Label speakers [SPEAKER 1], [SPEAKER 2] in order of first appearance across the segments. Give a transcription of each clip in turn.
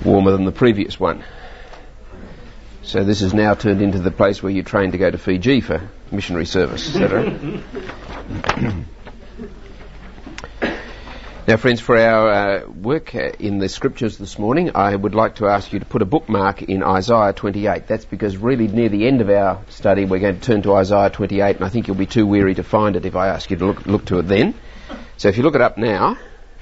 [SPEAKER 1] warmer than the previous one. So this has now turned into the place where you train to go to Fiji for missionary service, etc. Now, friends, for our work in the scriptures this morning, I would like to ask you to put a bookmark in Isaiah 28. That's because really near the end of our study we're going to turn to Isaiah 28, and I think you'll be too weary to find it if I ask you to look to it then. So if you look it up now,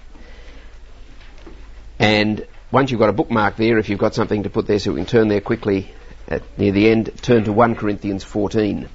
[SPEAKER 1] and once you've got a bookmark there, if you've got something to put there so we can turn there quickly near the end, turn to 1 Corinthians 14.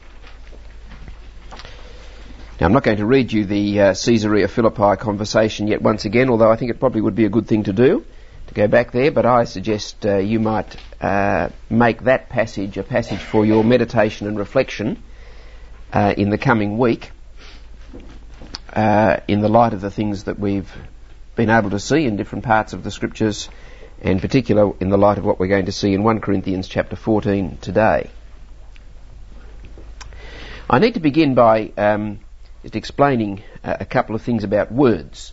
[SPEAKER 1] Now, I'm not going to read you the Caesarea Philippi conversation yet once again, although I think it probably would be a good thing to do, to go back there, but I suggest you might make that passage a passage for your meditation and reflection in the coming week, in the light of the things that we've been able to see in different parts of the scriptures, and in particular in the light of what we're going to see in 1 Corinthians chapter 14 today. I need to begin by just explaining a couple of things about words.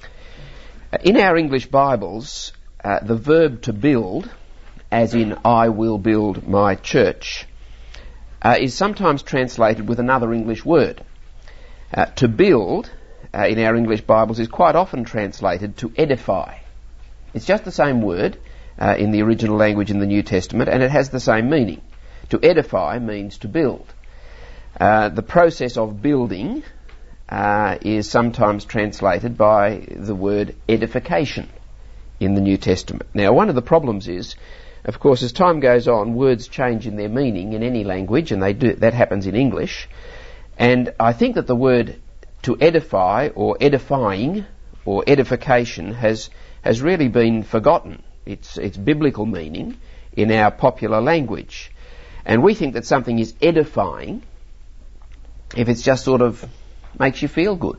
[SPEAKER 1] In our English Bibles, the verb to build, as in I will build my church, is sometimes translated with another English word. To build, in our English Bibles, is quite often translated to edify. It's just the same word in the original language in the New Testament, and it has the same meaning. To edify means to build. The process of building is sometimes translated by the word edification in the New Testament. Now, one of the problems is, of course, as time goes on, words change in their meaning in any language, and that happens in English. And I think that the word to edify or edifying or edification has really been forgotten. Its biblical meaning in our popular language. And we think that something is edifying if it's just sort of makes you feel good.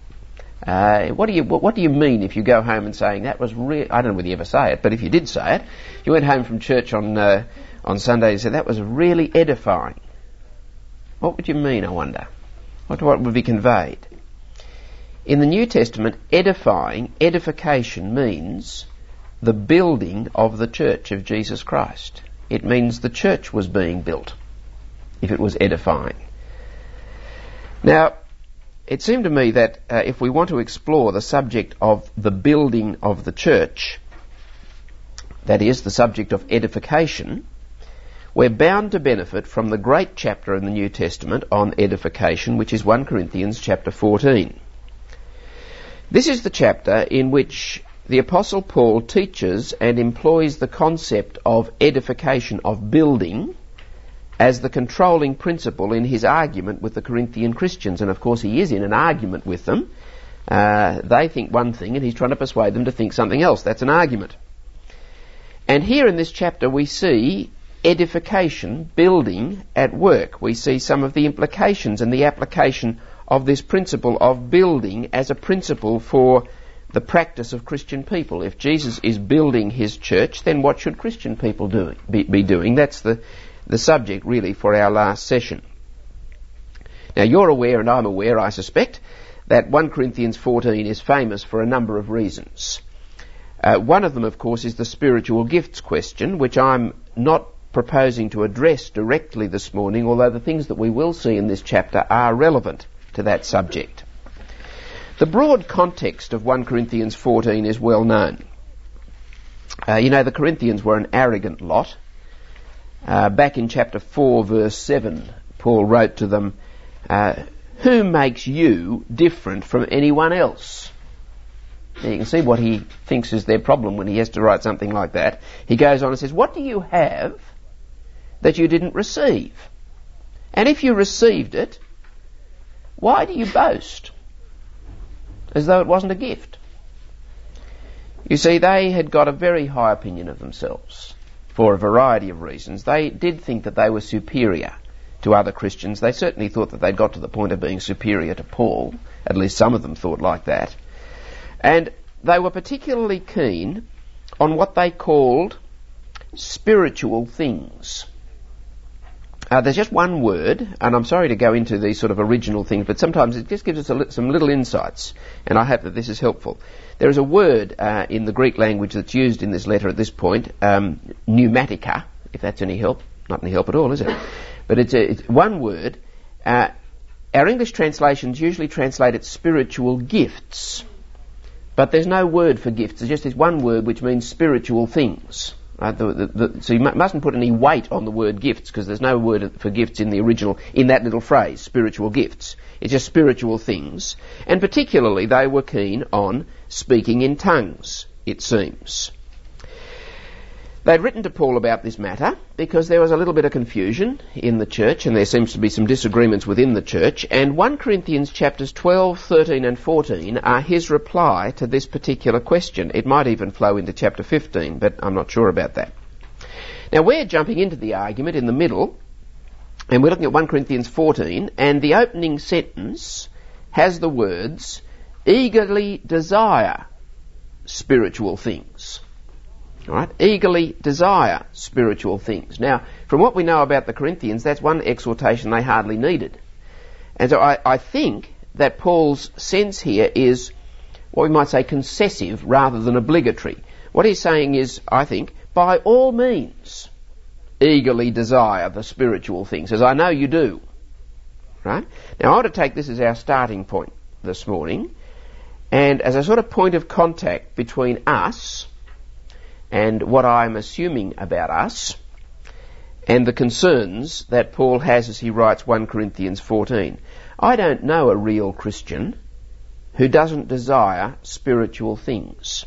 [SPEAKER 1] What do you mean if you go home and saying that was I don't know whether you ever say it, but if you did say it, you went home from church on Sunday and said that was really edifying. What would you mean, I wonder? What would be conveyed? In the New Testament, edification means the building of the church of Jesus Christ. It means the church was being built, if it was edifying. Now, it seemed to me that if we want to explore the subject of the building of the church, that is, the subject of edification, we're bound to benefit from the great chapter in the New Testament on edification, which is 1 Corinthians chapter 14. This is the chapter in which the Apostle Paul teaches and employs the concept of edification, of building, as the controlling principle in his argument with the Corinthian Christians. And of course he is in an argument with them. They think one thing and he's trying to persuade them to think something else. That's an argument. And here in this chapter we see edification, building at work. We see some of the implications and the application of this principle of building as a principle for the practice of Christian people. If Jesus is building his church, then what should Christian people be doing? That's the subject really for our last session. Now you're aware, and I'm aware, I suspect, that 1 Corinthians 14 is famous for a number of reasons. One of them, of course, is the spiritual gifts question, which I'm not proposing to address directly this morning, although the things that we will see in this chapter are relevant to that subject. The broad context of 1 Corinthians 14 is well known. The Corinthians were an arrogant lot. Back in chapter 4, verse 7, Paul wrote to them, who makes you different from anyone else? Now you can see what he thinks is their problem when he has to write something like that. He goes on and says, what do you have that you didn't receive? And if you received it, why do you boast as though it wasn't a gift? You see, they had got a very high opinion of themselves for a variety of reasons. They did think that they were superior to other Christians. They certainly thought that they'd got to the point of being superior to Paul. At least some of them thought like that. And they were particularly keen on what they called spiritual things. There's just one word, and I'm sorry to go into these sort of original things, but sometimes it just gives us some little insights, and I hope that this is helpful. There is a word in the Greek language that's used in this letter at this point, pneumatica, if that's any help. Not any help at all, is it? But it's one word. Our English translations usually translate it spiritual gifts, but there's no word for gifts. There's just this one word which means spiritual things. So you mustn't put any weight on the word gifts, because there's no word for gifts in the original, in that little phrase, spiritual gifts. It's just spiritual things. And particularly they were keen on speaking in tongues, it seems. They'd written to Paul about this matter because there was a little bit of confusion in the church, and there seems to be some disagreements within the church, and 1 Corinthians chapters 12, 13 and 14 are his reply to this particular question. It might even flow into chapter 15, but I'm not sure about that. Now we're jumping into the argument in the middle, and we're looking at 1 Corinthians 14, and the opening sentence has the words, eagerly desire spiritual things. All right, eagerly desire spiritual things. Now, from what we know about the Corinthians, that's one exhortation they hardly needed. And so I think that Paul's sense here is what we might say concessive rather than obligatory. What he's saying is, I think, by all means, eagerly desire the spiritual things, as I know you do. Right? Now, I want to take this as our starting point this morning, and as a sort of point of contact between us and what I'm assuming about us, and the concerns that Paul has as he writes 1 Corinthians 14. I don't know a real Christian who doesn't desire spiritual things.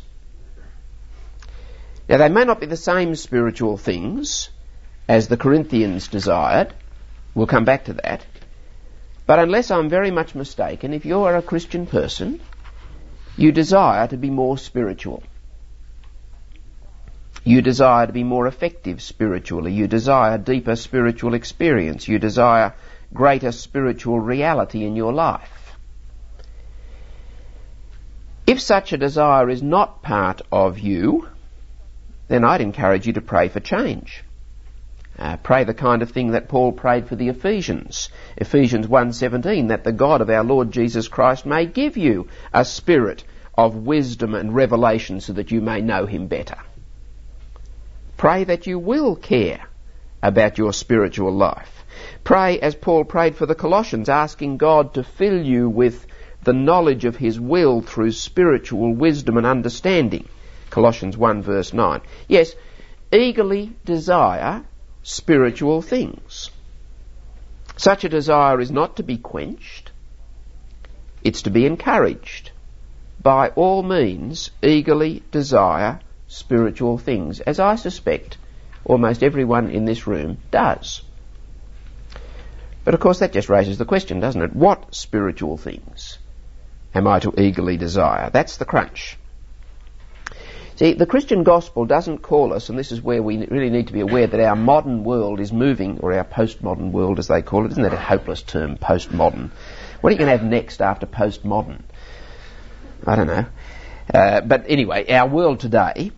[SPEAKER 1] Now, they may not be the same spiritual things as the Corinthians desired. We'll come back to that. But unless I'm very much mistaken, if you're a Christian person, you desire to be more spiritual. You desire to be more effective spiritually. You desire deeper spiritual experience. You desire greater spiritual reality in your life. If such a desire is not part of you, then I'd encourage you to pray for change. Pray the kind of thing that Paul prayed for the Ephesians. Ephesians 1:17, that the God of our Lord Jesus Christ may give you a spirit of wisdom and revelation so that you may know him better. Pray that you will care about your spiritual life. Pray as Paul prayed for the Colossians, asking God to fill you with the knowledge of his will through spiritual wisdom and understanding. Colossians 1 verse 9. Yes, eagerly desire spiritual things. Such a desire is not to be quenched. It's to be encouraged. By all means, eagerly desire spiritual things, as I suspect almost everyone in this room does. But of course that just raises the question, doesn't it? What spiritual things am I to eagerly desire? That's the crunch. See, the Christian gospel doesn't call us, and this is where we really need to be aware that our modern world is moving, or our postmodern world as they call it. Isn't that a hopeless term, postmodern? What are you going to have next after postmodern? I don't know. But anyway, our world today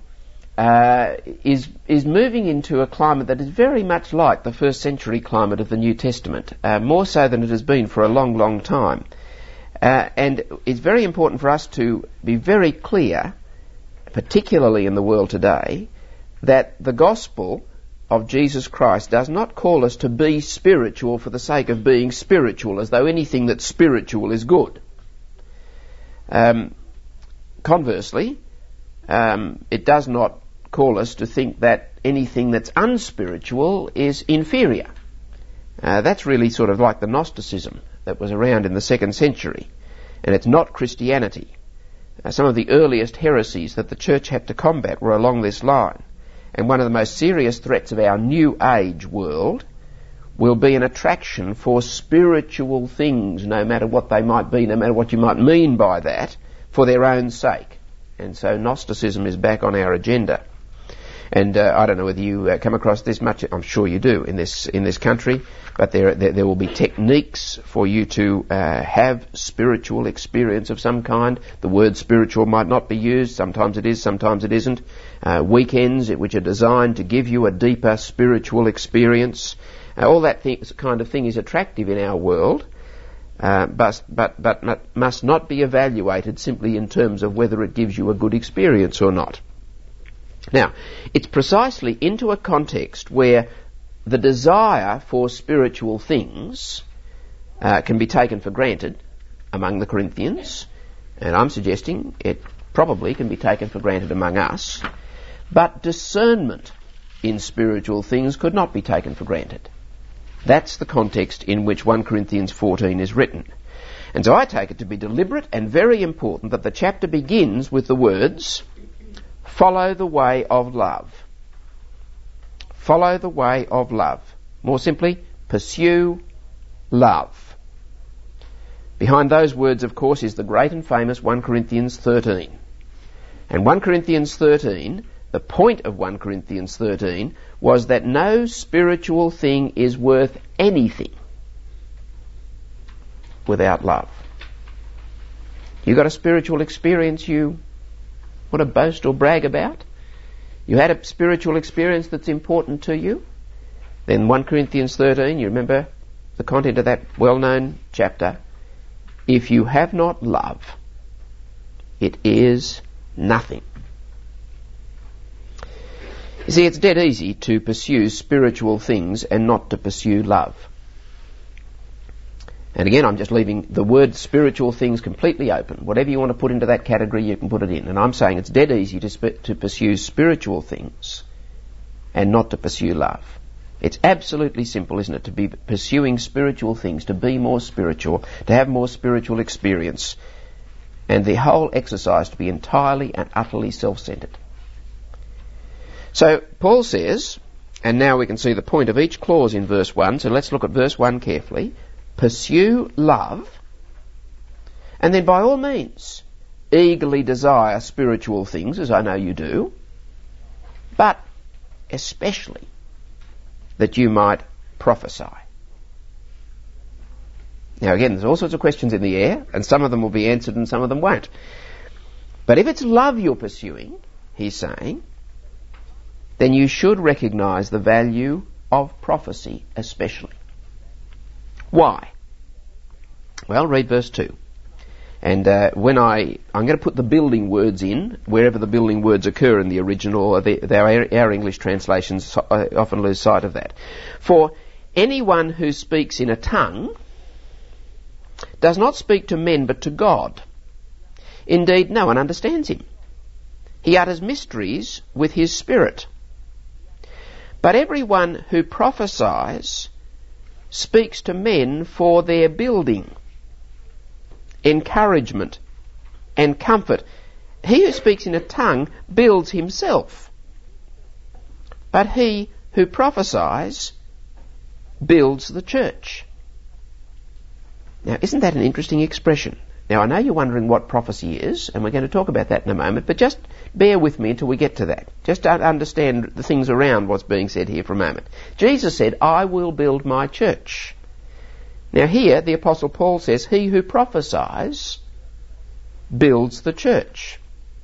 [SPEAKER 1] is moving into a climate that is very much like the first century climate of the New Testament, more so than it has been for a long, long time. And it's very important for us to be very clear, particularly in the world today, that the gospel of Jesus Christ does not call us to be spiritual for the sake of being spiritual, as though anything that's spiritual is good. Conversely, it does not call us to think that anything that's unspiritual is inferior. That's really sort of like the Gnosticism that was around in the 2nd century, and it's not Christianity. Some of the earliest heresies that the church had to combat were along this line, and one of the most serious threats of our new age world will be an attraction for spiritual things, no matter what they might be, no matter what you might mean by that, for their own sake. And so Gnosticism is back on our agenda. And I don't know whether you come across this much. I'm sure you do in this country. But there will be techniques for you to have spiritual experience of some kind. The word spiritual might not be used. Sometimes it is, sometimes it isn't. Weekends which are designed to give you a deeper spiritual experience. All that kind of thing is attractive in our world, but must not be evaluated simply in terms of whether it gives you a good experience or not. Now, it's precisely into a context where the desire for spiritual things can be taken for granted among the Corinthians, and I'm suggesting it probably can be taken for granted among us, but discernment in spiritual things could not be taken for granted. That's the context in which 1 Corinthians 14 is written. And so I take it to be deliberate and very important that the chapter begins with the words, follow the way of love. Follow the way of love. More simply, pursue love. Behind those words, of course, is the great and famous 1 Corinthians 13. And 1 Corinthians 13, the point of 1 Corinthians 13 was that no spiritual thing is worth anything without love. You got a spiritual experience you want to boast or brag about? You had a spiritual experience that's important to you? Then 1 Corinthians 13, you remember the content of that well-known chapter. If you have not love, it is nothing. You see, it's dead easy to pursue spiritual things and not to pursue love. And again, I'm just leaving the word spiritual things completely open. Whatever you want to put into that category, you can put it in. And I'm saying it's dead easy to pursue spiritual things and not to pursue love. It's absolutely simple, isn't it, to be pursuing spiritual things, to be more spiritual, to have more spiritual experience, and the whole exercise to be entirely and utterly self-centered. So Paul says, and now we can see the point of each clause in verse 1, so let's look at verse 1 carefully. Pursue love, and then by all means eagerly desire spiritual things, as I know you do, but especially that you might prophesy. Now again, there's all sorts of questions in the air, and some of them will be answered and some of them won't. But if it's love you're pursuing, he's saying, then you should recognise the value of prophecy especially. Why? Well, read verse 2. And I'm going to put the building words in, wherever the building words occur in the original, our English translations often lose sight of that. For anyone who speaks in a tongue does not speak to men but to God. Indeed, no one understands him. He utters mysteries with his spirit. But everyone who prophesies speaks to men for their building, encouragement, and comfort. He who speaks in a tongue builds himself, but he who prophesies builds the church. Now, isn't that an interesting expression? Now, I know you're wondering what prophecy is, and we're going to talk about that in a moment, but just bear with me until we get to that. Just to understand the things around what's being said here for a moment. Jesus said, I will build my church. Now here, the Apostle Paul says, he who prophesies builds the church.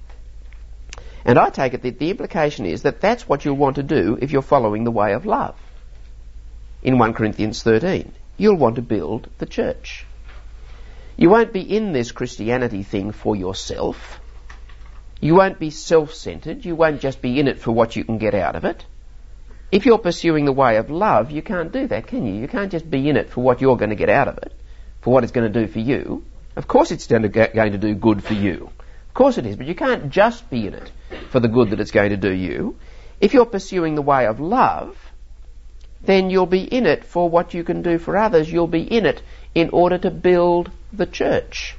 [SPEAKER 1] And I take it that the implication is that that's what you'll want to do if you're following the way of love. In 1 Corinthians 13, you'll want to build the church. You won't be in this Christianity thing for yourself. You won't be self-centered. You won't just be in it for what you can get out of it. If you're pursuing the way of love, you can't do that, can you? You can't just be in it for what you're going to get out of it, for what it's going to do for you. Of course it's going to do good for you. Of course it is, but you can't just be in it for the good that it's going to do you. If you're pursuing the way of love, then you'll be in it for what you can do for others. You'll be in it in order to build the church.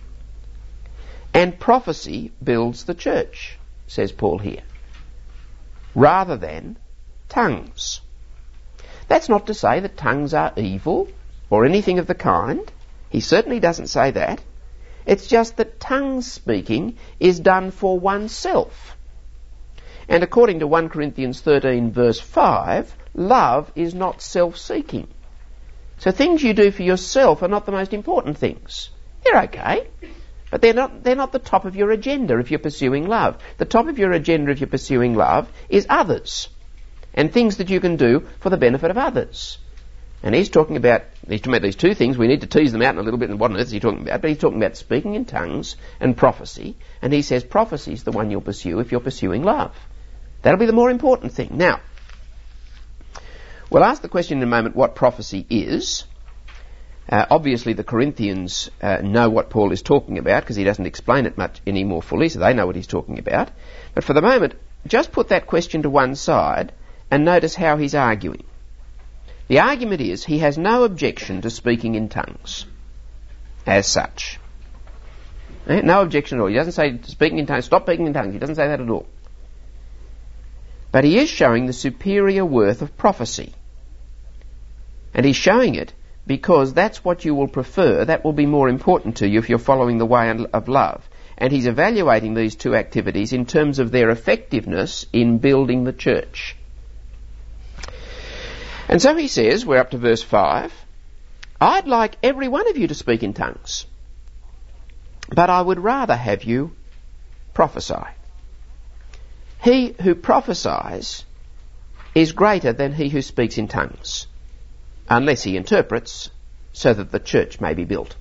[SPEAKER 1] And prophecy builds the church, says Paul here, rather than tongues. That's not to say that tongues are evil or anything of the kind. He certainly doesn't say that. It's just that tongue speaking is done for oneself. And according to 1 Corinthians 13 verse 5, love is not self-seeking. So things you do for yourself are not the most important things. They're okay, but they're not the top of your agenda if you're pursuing love. The top of your agenda if you're pursuing love is others, and things that you can do for the benefit of others. And he's talking about these two things. We need to tease them out in a little bit, and what on earth is he talking about? But he's talking about speaking in tongues and prophecy, and he says prophecy is the one you'll pursue if you're pursuing love. That'll be the more important thing. Now, we'll ask the question in a moment what prophecy is. Obviously the Corinthians know what Paul is talking about, because he doesn't explain it much any more fully, so they know what he's talking about. But for the moment, just put that question to one side and notice how he's arguing. The argument is he has no objection to speaking in tongues as such. No objection at all. He doesn't say speaking in tongues, stop speaking in tongues. He doesn't say that at all. But he is showing the superior worth of prophecy. And he's showing it because that's what you will prefer. That will be more important to you if you're following the way of love. And he's evaluating these two activities in terms of their effectiveness in building the church. And so he says, we're up to verse 5, I'd like every one of you to speak in tongues, but I would rather have you prophesy. He who prophesies is greater than he who speaks in tongues, unless he interprets, so that the church may be built.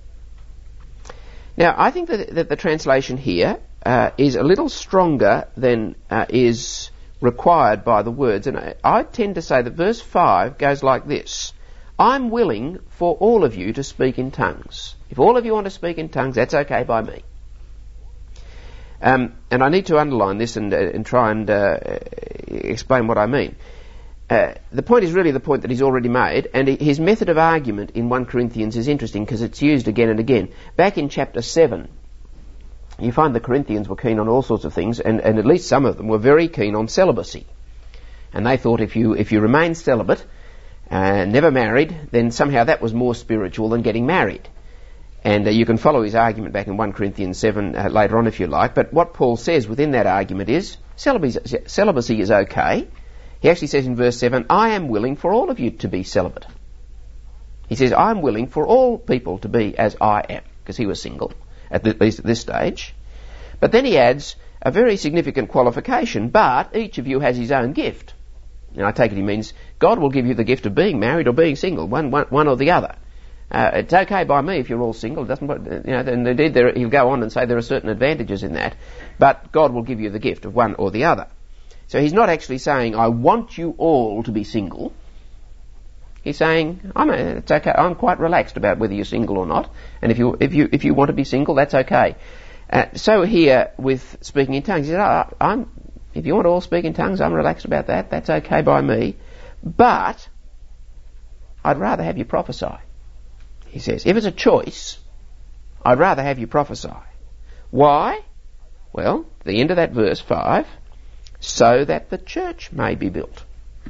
[SPEAKER 1] Now, I think that the translation here is a little stronger than is required by the words, and I tend to say that verse 5 goes like this: I'm willing for all of you to speak in tongues. If all of you want to speak in tongues, that's okay by me. And I need to underline this and try and explain what I mean. The point is really the point that he's already made, and his method of argument in 1 Corinthians is interesting because it's used again and again. Back in chapter 7, you find the Corinthians were keen on all sorts of things, and at least some of them were very keen on celibacy. And they thought if you remain celibate, never married, then somehow that was more spiritual than getting married. And you can follow his argument back in 1 Corinthians 7 later on if you like. But what Paul says within that argument is celibacy is okay. He actually says in verse 7, I am willing for all of you to be celibate. He says, I'm willing for all people to be as I am, because he was single, at least at this stage. But then he adds a very significant qualification, but each of you has his own gift. And I take it he means God will give you the gift of being married or being single, one or the other. It's okay by me if you're all single. It doesn't, and indeed he'll go on and say there are certain advantages in that, but God will give you the gift of one or the other. So he's not actually saying, I want you all to be single. He's saying, it's okay. I'm quite relaxed about whether you're single or not, and if you want to be single, that's okay. So here with speaking in tongues, he said, if you want to all speak in tongues, I'm relaxed about that. That's okay by me, but I'd rather have you prophesy. He says, if it's a choice, I'd rather have you prophesy. Why? Well, the end of that verse 5, so that the church may be built.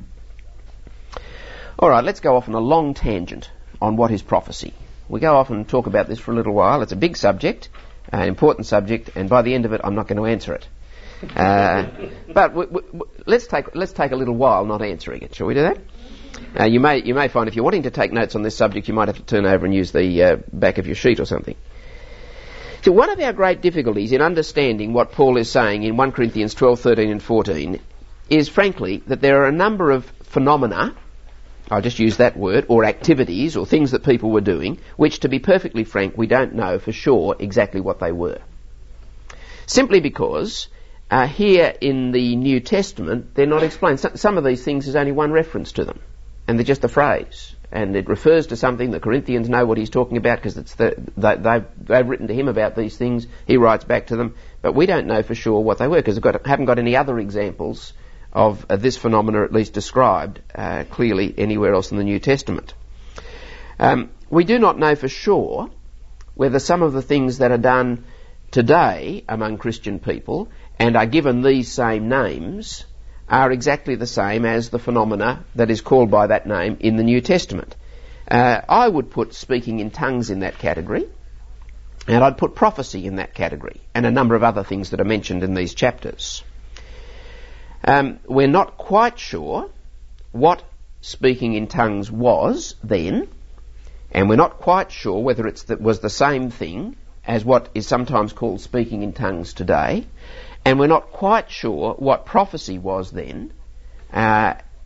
[SPEAKER 1] All right, let's go off on a long tangent on what is prophecy. We go off and talk about this for a little while. It's a big subject, an important subject, and by the end of it, I'm not going to answer it. But let's take a little while not answering it. Shall we do that? You may find if you're wanting to take notes on this subject, you might have to turn over and use the back of your sheet or something. So one of our great difficulties in understanding what Paul is saying in 1 Corinthians 12, 13 and 14 is, frankly, that there are a number of phenomena, I'll just use that word, or activities or things that people were doing, which, to be perfectly frank, we don't know for sure exactly what they were. Simply because here in the New Testament, they're not explained. Some of these things, there's only one reference to them, and they're just a phrase. And it refers to something. The Corinthians know what he's talking about because they've written to him about these things. He writes back to them. But we don't know for sure what they were because haven't got any other examples of this phenomena at least described clearly anywhere else in the New Testament. We do not know for sure whether some of the things that are done today among Christian people and are given these same names are exactly the same as the phenomena that is called by that name in the New Testament. I would put speaking in tongues in that category, and I'd put prophecy in that category, and a number of other things that are mentioned in these chapters. We're not quite sure what speaking in tongues was then, and we're not quite sure whether it was the same thing as what is sometimes called speaking in tongues today. And we're not quite sure what prophecy was then,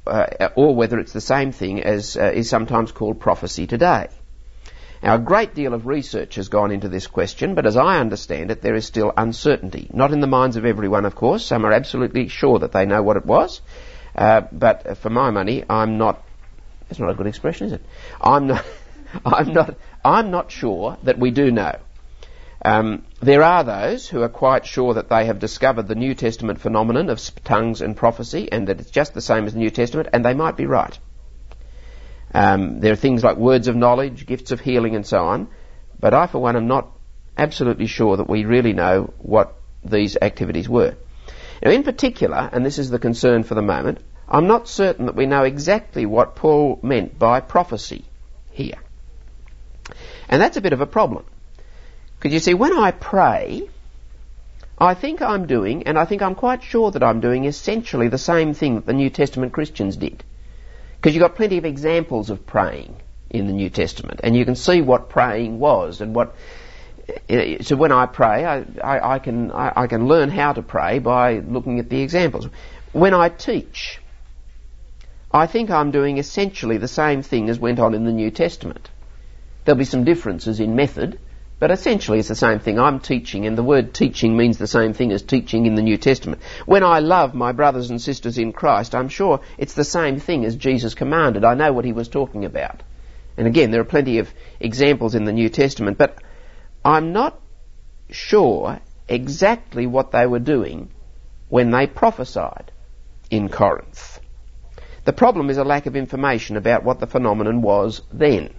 [SPEAKER 1] or whether it's the same thing as is sometimes called prophecy today. Now, a great deal of research has gone into this question, but as I understand it, there is still uncertainty. Not in the minds of everyone, of course. Some are absolutely sure that they know what it was, but for my money, I'm not. That's not a good expression, is it? I'm not sure that we do know. There are those who are quite sure that they have discovered the New Testament phenomenon of tongues and prophecy, and that it's just the same as the New Testament, and they might be right. There are things like words of knowledge, gifts of healing and so on, but I for one am not absolutely sure that we really know what these activities were. Now in particular, and this is the concern for the moment, I'm not certain that we know exactly what Paul meant by prophecy here. And that's a bit of a problem. Because you see, when I pray, I think I'm doing, and I think I'm quite sure that I'm doing essentially the same thing that the New Testament Christians did. Because you've got plenty of examples of praying in the New Testament, and you can see what praying was and what. So when I pray, I can learn how to pray by looking at the examples. When I teach, I think I'm doing essentially the same thing as went on in the New Testament. There'll be some differences in method, but essentially it's the same thing. I'm teaching, and the word teaching means the same thing as teaching in the New Testament. When I love my brothers and sisters in Christ, I'm sure it's the same thing as Jesus commanded. I know what he was talking about. And again, there are plenty of examples in the New Testament, but I'm not sure exactly what they were doing when they prophesied in Corinth. The problem is a lack of information about what the phenomenon was then.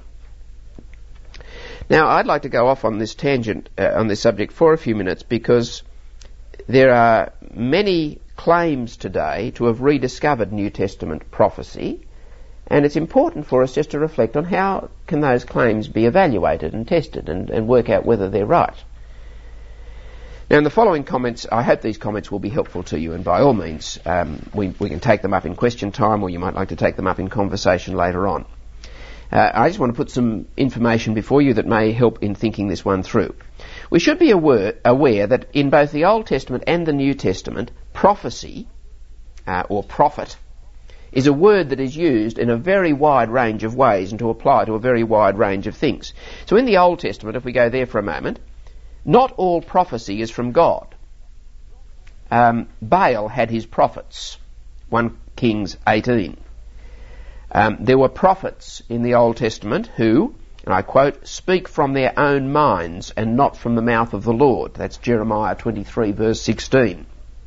[SPEAKER 1] Now, I'd like to go off on this tangent on this subject for a few minutes, because there are many claims today to have rediscovered New Testament prophecy, and it's important for us just to reflect on how can those claims be evaluated and tested and work out whether they're right. Now, in the following comments, I hope these comments will be helpful to you, and by all means, we can take them up in question time, or you might like to take them up in conversation later on. I just want to put some information before you that may help in thinking this one through. We should be aware that in both the Old Testament and the New Testament, prophecy, or prophet, is a word that is used in a very wide range of ways and to apply to a very wide range of things. So in the Old Testament, if we go there for a moment, not all prophecy is from God. Baal had his prophets, 1 Kings 18. There were prophets in the Old Testament who, and I quote, speak from their own minds and not from the mouth of the Lord. That's Jeremiah 23 verse 16.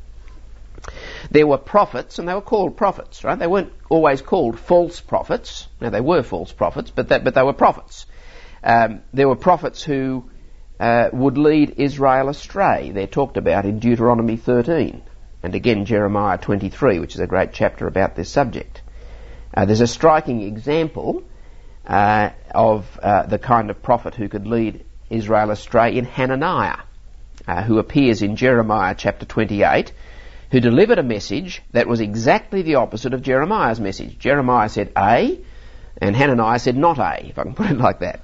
[SPEAKER 1] There were prophets, and they were called prophets, right? They weren't always called false prophets. Now, they were false prophets, but they were prophets. There were prophets who would lead Israel astray. They're talked about in Deuteronomy 13, and again Jeremiah 23, which is a great chapter about this subject. There's a striking example of the kind of prophet who could lead Israel astray in Hananiah, who appears in Jeremiah chapter 28, who delivered a message that was exactly the opposite of Jeremiah's message. Jeremiah said A, and Hananiah said not A, if I can put it like that.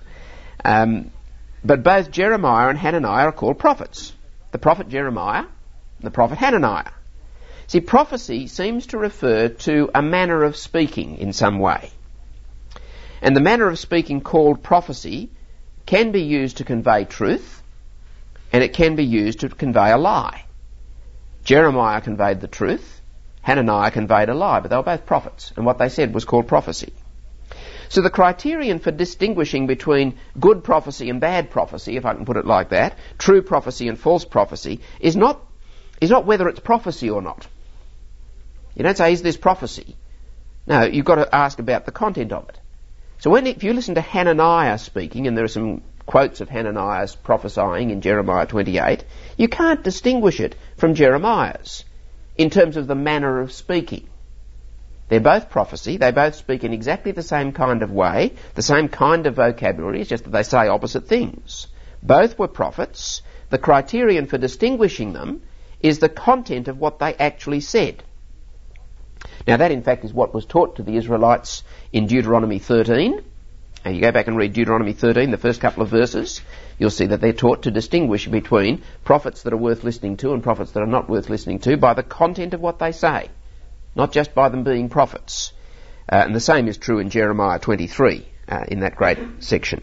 [SPEAKER 1] But both Jeremiah and Hananiah are called prophets. The prophet Jeremiah and the prophet Hananiah. See, prophecy seems to refer to a manner of speaking in some way. And the manner of speaking called prophecy can be used to convey truth, and it can be used to convey a lie. Jeremiah conveyed the truth, Hananiah conveyed a lie, but they were both prophets, and what they said was called prophecy. So the criterion for distinguishing between good prophecy and bad prophecy, if I can put it like that, true prophecy and false prophecy, is not whether it's prophecy or not. You don't say, is this prophecy? No, you've got to ask about the content of it. So if you listen to Hananiah speaking, and there are some quotes of Hananiah's prophesying in Jeremiah 28, you can't distinguish it from Jeremiah's in terms of the manner of speaking. They're both prophecy, they both speak in exactly the same kind of way, the same kind of vocabulary, it's just that they say opposite things. Both were prophets. The criterion for distinguishing them is the content of what they actually said. Now that in fact is what was taught to the Israelites in Deuteronomy 13. And you go back and read Deuteronomy 13, the first couple of verses, you'll see that they're taught to distinguish between prophets that are worth listening to and prophets that are not worth listening to by the content of what they say, not just by them being prophets. And the same is true in Jeremiah 23, in that great section.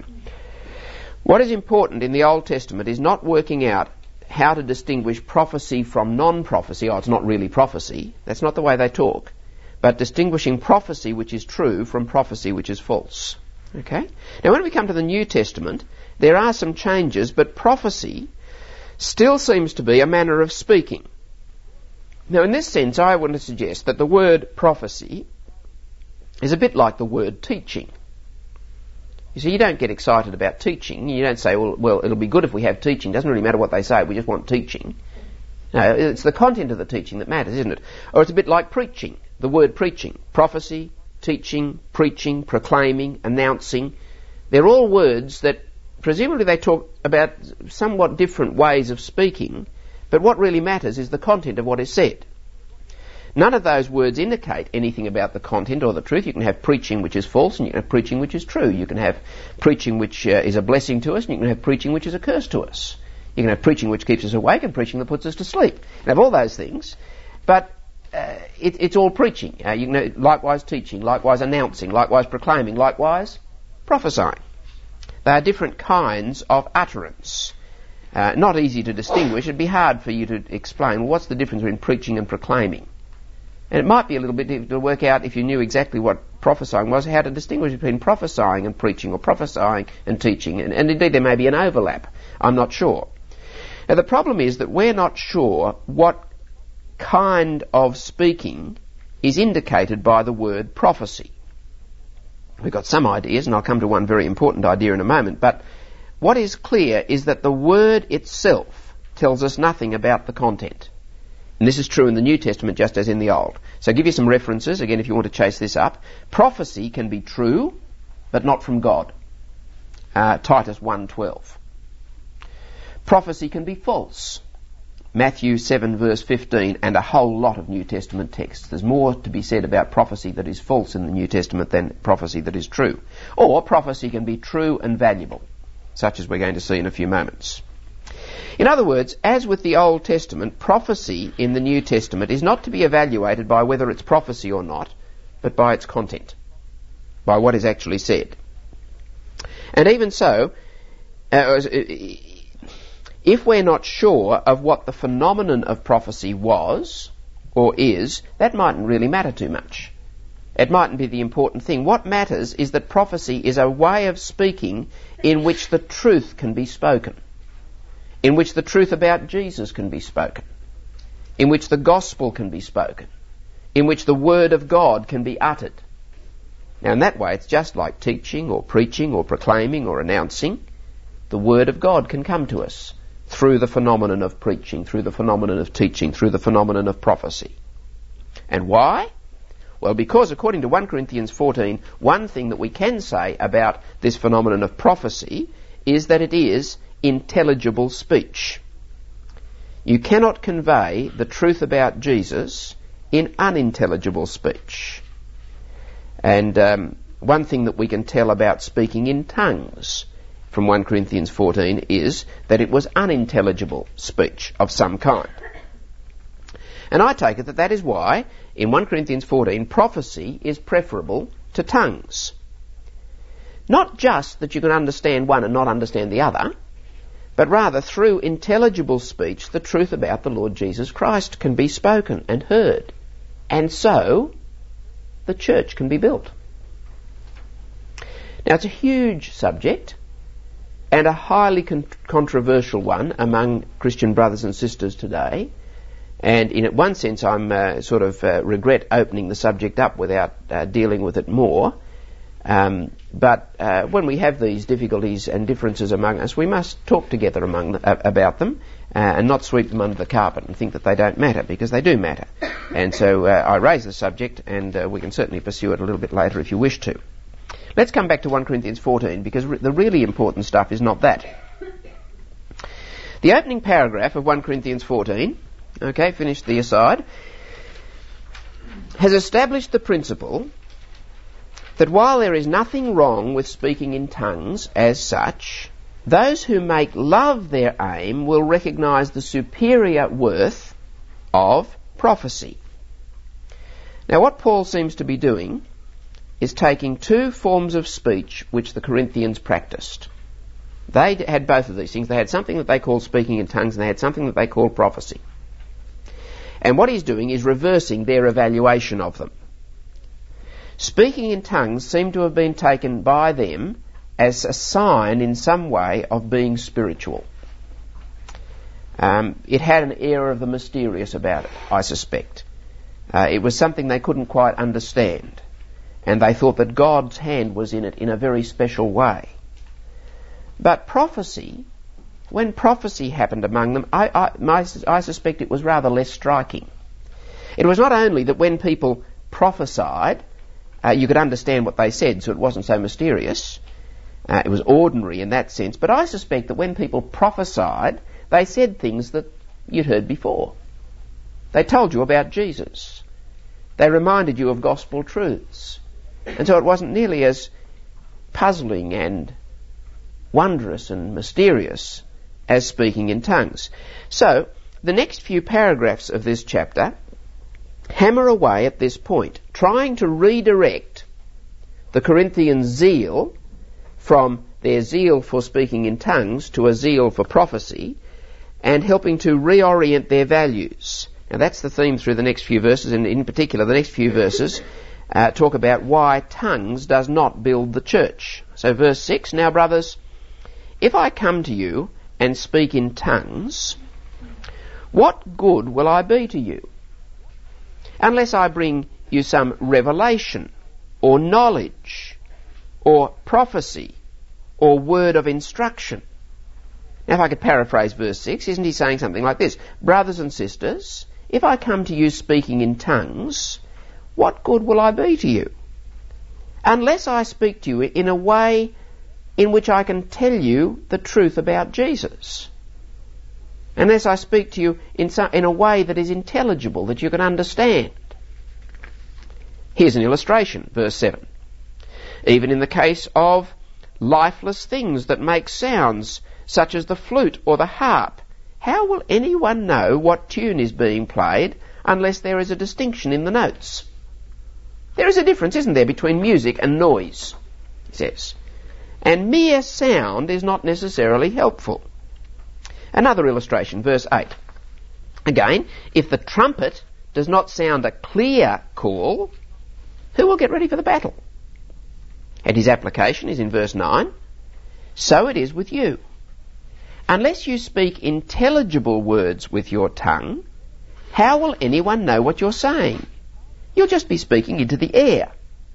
[SPEAKER 1] What is important in the Old Testament is not working out how to distinguish prophecy from non-prophecy. Oh, it's not really prophecy. That's not the way they talk. But distinguishing prophecy which is true from prophecy which is false. Okay? Now when we come to the New Testament, there are some changes, but prophecy still seems to be a manner of speaking. Now in this sense, I want to suggest that the word prophecy is a bit like the word teaching. You see, you don't get excited about teaching. You don't say, well, it'll be good if we have teaching. It doesn't really matter what they say, we just want teaching. No, it's the content of the teaching that matters, isn't it? Or it's a bit like preaching, the word preaching. Prophecy, teaching, preaching, proclaiming, announcing. They're all words that presumably they talk about somewhat different ways of speaking, but what really matters is the content of what is said. None of those words indicate anything about the content or the truth. You can have preaching which is false, and you can have preaching which is true. You can have preaching which is a blessing to us, and you can have preaching which is a curse to us. You can have preaching which keeps us awake and preaching that puts us to sleep. You can have all those things, but it's all preaching. You can have likewise teaching, likewise announcing, likewise proclaiming, likewise prophesying. They are different kinds of utterance. Not easy to distinguish. It'd be hard for you to explain, well, what's the difference between preaching and proclaiming? And it might be a little bit difficult to work out, if you knew exactly what prophesying was, how to distinguish between prophesying and preaching, or prophesying and teaching. And indeed there may be an overlap. I'm not sure. Now the problem is that we're not sure what kind of speaking is indicated by the word prophecy. We've got some ideas, and I'll come to one very important idea in a moment, but what is clear is that the word itself tells us nothing about the content. And this is true in the New Testament just as in the Old. So I'll give you some references, again, if you want to chase this up. Prophecy can be true, but not from God. Titus 1:12. Prophecy can be false. Matthew 7 verse 15, and a whole lot of New Testament texts. There's more to be said about prophecy that is false in the New Testament than prophecy that is true. Or prophecy can be true and valuable, such as we're going to see in a few moments. In other words, as with the Old Testament, prophecy in the New Testament is not to be evaluated by whether it's prophecy or not, but by its content, by what is actually said. And even so, if we're not sure of what the phenomenon of prophecy was or is, that mightn't really matter too much. It mightn't be the important thing. What matters is that prophecy is a way of speaking in which the truth can be spoken, in which the truth about Jesus can be spoken, in which the gospel can be spoken, in which the word of God can be uttered. Now in that way it's just like teaching or preaching or proclaiming or announcing. The word of God can come to us through the phenomenon of preaching, through the phenomenon of teaching, through the phenomenon of prophecy. And why? Well, because according to 1 Corinthians 14, one thing that we can say about this phenomenon of prophecy is that it is intelligible speech. You cannot convey the truth about Jesus in unintelligible speech. And one thing that we can tell about speaking in tongues from 1 Corinthians 14 is that it was unintelligible speech of some kind. And I take it that that is why in 1 Corinthians 14 prophecy is preferable to tongues. Not just that you can understand one and not understand the other, but rather through intelligible speech the truth about the Lord Jesus Christ can be spoken and heard. And so the church can be built. Now it's a huge subject and a highly controversial one among Christian brothers and sisters today. And in one sense I'm regret opening the subject up without dealing with it more. But when we have these difficulties and differences among us, we must talk together about them and not sweep them under the carpet and think that they don't matter, because they do matter. And so I raise the subject, and we can certainly pursue it a little bit later if you wish to. Let's come back to 1 Corinthians 14, because the really important stuff is not that. The opening paragraph of 1 Corinthians 14, okay, finish the aside, has established the principle that while there is nothing wrong with speaking in tongues as such, those who make love their aim will recognise the superior worth of prophecy. Now what Paul seems to be doing is taking two forms of speech which the Corinthians practiced. They had both of these things. They had something that they called speaking in tongues, and they had something that they called prophecy. And what he's doing is reversing their evaluation of them. Speaking in tongues seemed to have been taken by them as a sign in some way of being spiritual. It had an air of the mysterious about it, I suspect. It was something they couldn't quite understand, and they thought that God's hand was in it in a very special way. But prophecy, when prophecy happened among them, I suspect it was rather less striking. It was not only that when people prophesied, you could understand what they said, so it wasn't so mysterious. It was ordinary in that sense. But I suspect that when people prophesied, they said things that you'd heard before. They told you about Jesus. They reminded you of gospel truths. And so it wasn't nearly as puzzling and wondrous and mysterious as speaking in tongues. So, the next few paragraphs of this chapter hammer away at this point, trying to redirect the Corinthians' zeal from their zeal for speaking in tongues to a zeal for prophecy, and helping to reorient their values. Now that's the theme through the next few verses, and in particular the next few verses talk about why tongues does not build the church. So verse 6, now brothers, if I come to you and speak in tongues, what good will I be to you? Unless I bring you some revelation, or knowledge, or prophecy, or word of instruction. Now if I could paraphrase verse 6, isn't he saying something like this? Brothers and sisters, if I come to you speaking in tongues, what good will I be to you? Unless I speak to you in a way in which I can tell you the truth about Jesus. Unless I speak to you in a way that is intelligible, that you can understand. Here's an illustration, verse 7. Even in the case of lifeless things that make sounds, such as the flute or the harp, how will anyone know what tune is being played unless there is a distinction in the notes? There is a difference, isn't there, between music and noise, he says. And mere sound is not necessarily helpful. Another illustration, verse 8. Again, if the trumpet does not sound a clear call, who will get ready for the battle? And his application is in verse 9. So it is with you. Unless you speak intelligible words with your tongue, how will anyone know what you're saying? You'll just be speaking into the air.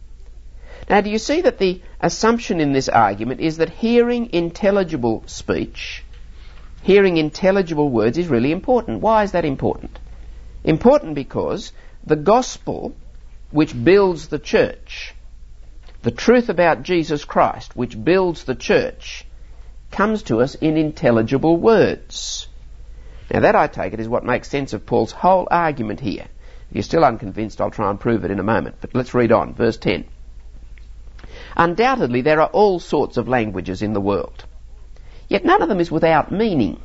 [SPEAKER 1] Now, do you see that the assumption in this argument is that hearing intelligible speech, hearing intelligible words is really important. Why is that important? Important because the gospel, which builds the church, the truth about Jesus Christ, which builds the church, comes to us in intelligible words. Now that, I take it, is what makes sense of Paul's whole argument here. If you're still unconvinced, I'll try and prove it in a moment. But let's read on. Verse 10. Undoubtedly there are all sorts of languages in the world, yet none of them is without meaning.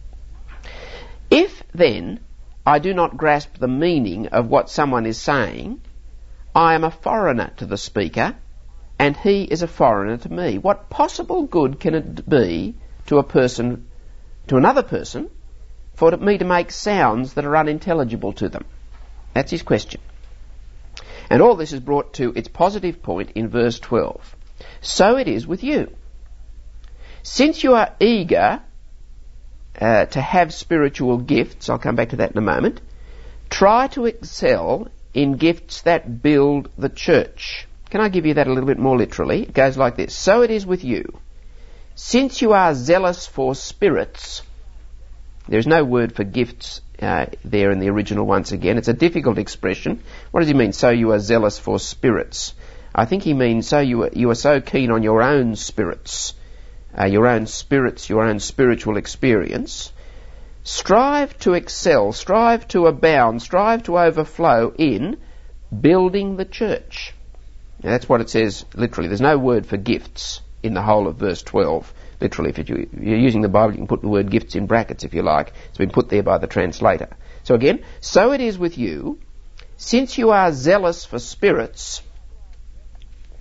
[SPEAKER 1] If, then, I do not grasp the meaning of what someone is saying, I am a foreigner to the speaker, and he is a foreigner to me. What possible good can it be to another person, for me to make sounds that are unintelligible to them? That's his question. And all this is brought to its positive point in verse 12. So it is with you. Since you are eager to have spiritual gifts, I'll come back to that in a moment, try to excel in gifts that build the church. Can I give you that a little bit more literally? It goes like this. So it is with you. Since you are zealous for spirits, there's no word for gifts there in the original once again. It's a difficult expression. What does he mean, so you are zealous for spirits? I think he means so you are so keen on your own spirits, your own spiritual experience. Strive to excel, strive to abound, strive to overflow in building the church. Now, that's what it says literally. There's no word for gifts in the whole of verse 12. Literally, if you're using the Bible, you can put the word gifts in brackets if you like. It's been put there by the translator. So again, so it is with you, since you are zealous for spirits,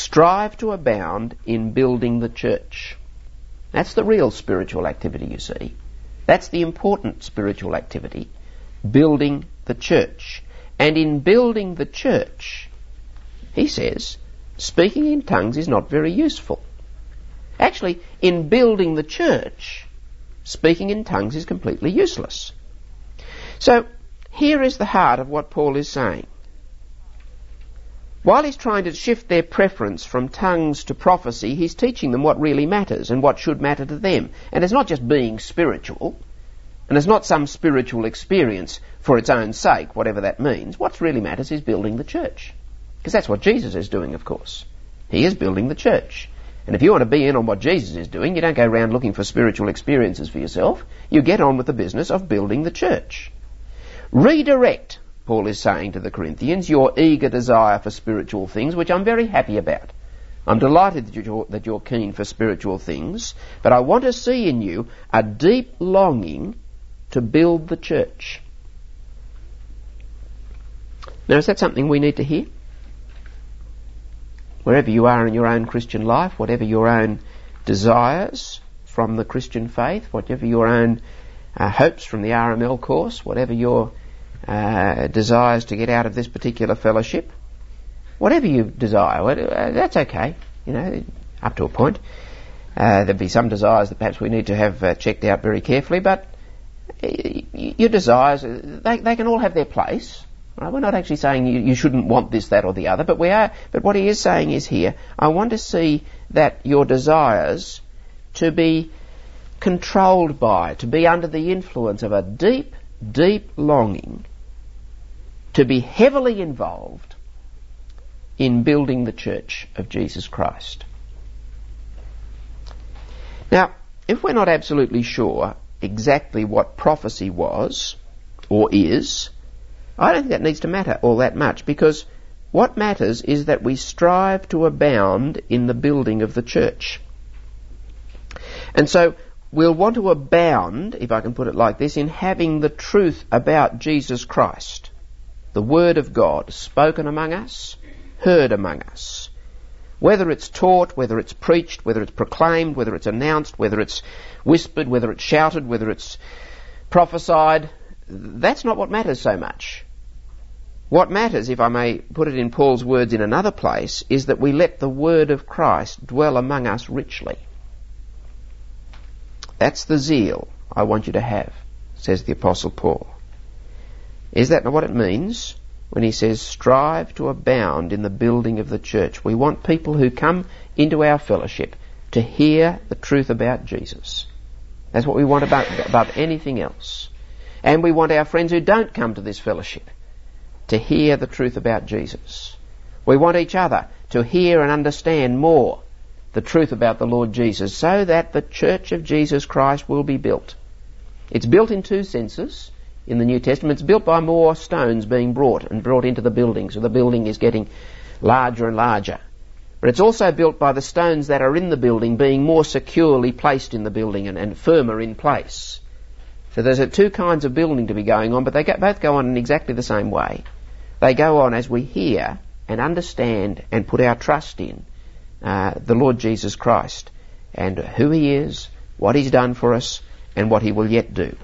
[SPEAKER 1] strive to abound in building the church. That's the real spiritual activity, you see. That's the important spiritual activity, building the church. And in building the church, he says, speaking in tongues is not very useful. Actually, in building the church, speaking in tongues is completely useless. So, here is the heart of what Paul is saying. While he's trying to shift their preference from tongues to prophecy, he's teaching them what really matters and what should matter to them. And it's not just being spiritual, and it's not some spiritual experience for its own sake, whatever that means. What really matters is building the church. Because that's what Jesus is doing, of course. He is building the church. And if you want to be in on what Jesus is doing, you don't go around looking for spiritual experiences for yourself. You get on with the business of building the church. Redirect, Paul is saying to the Corinthians, your eager desire for spiritual things, which I'm very happy about. I'm delighted that you're keen for spiritual things, but I want to see in you a deep longing to build the church. Now, is that something we need to hear? Wherever you are in your own Christian life, whatever your own desires from the Christian faith, whatever your own hopes from the RML course, whatever your desires to get out of this particular fellowship, whatever you desire, that's okay, up to a point. There'll be some desires that perhaps we need to have checked out very carefully, but your desires, they can all have their place. Right? We're not actually saying you shouldn't want this, that or the other, but what he is saying is here, I want to see that your desires to be controlled by, to be under the influence of a deep, deep longing to be heavily involved in building the church of Jesus Christ. Now, if we're not absolutely sure exactly what prophecy was or is, I don't think that needs to matter all that much, because what matters is that we strive to abound in the building of the church. And so we'll want to abound, if I can put it like this, in having the truth about Jesus Christ, the Word of God, spoken among us, heard among us. Whether it's taught, whether it's preached, whether it's proclaimed, whether it's announced, whether it's whispered, whether it's shouted, whether it's prophesied, that's not what matters so much. What matters, if I may put it in Paul's words in another place, is that we let the Word of Christ dwell among us richly. That's the zeal I want you to have, says the Apostle Paul. Is that not what it means when he says, strive to abound in the building of the church? We want people who come into our fellowship to hear the truth about Jesus. That's what we want above anything else. And we want our friends who don't come to this fellowship to hear the truth about Jesus. We want each other to hear and understand more the truth about the Lord Jesus, so that the church of Jesus Christ will be built. It's built in two senses in the New Testament. It's built by more stones being brought into the building, so the building is getting larger and larger. But it's also built by the stones that are in the building being more securely placed in the building and firmer in place. So there's two kinds of building to be going on, but they both go on in exactly the same way. They go on as we hear and understand and put our trust in the Lord Jesus Christ and who he is, what he's done for us, and what he will yet do.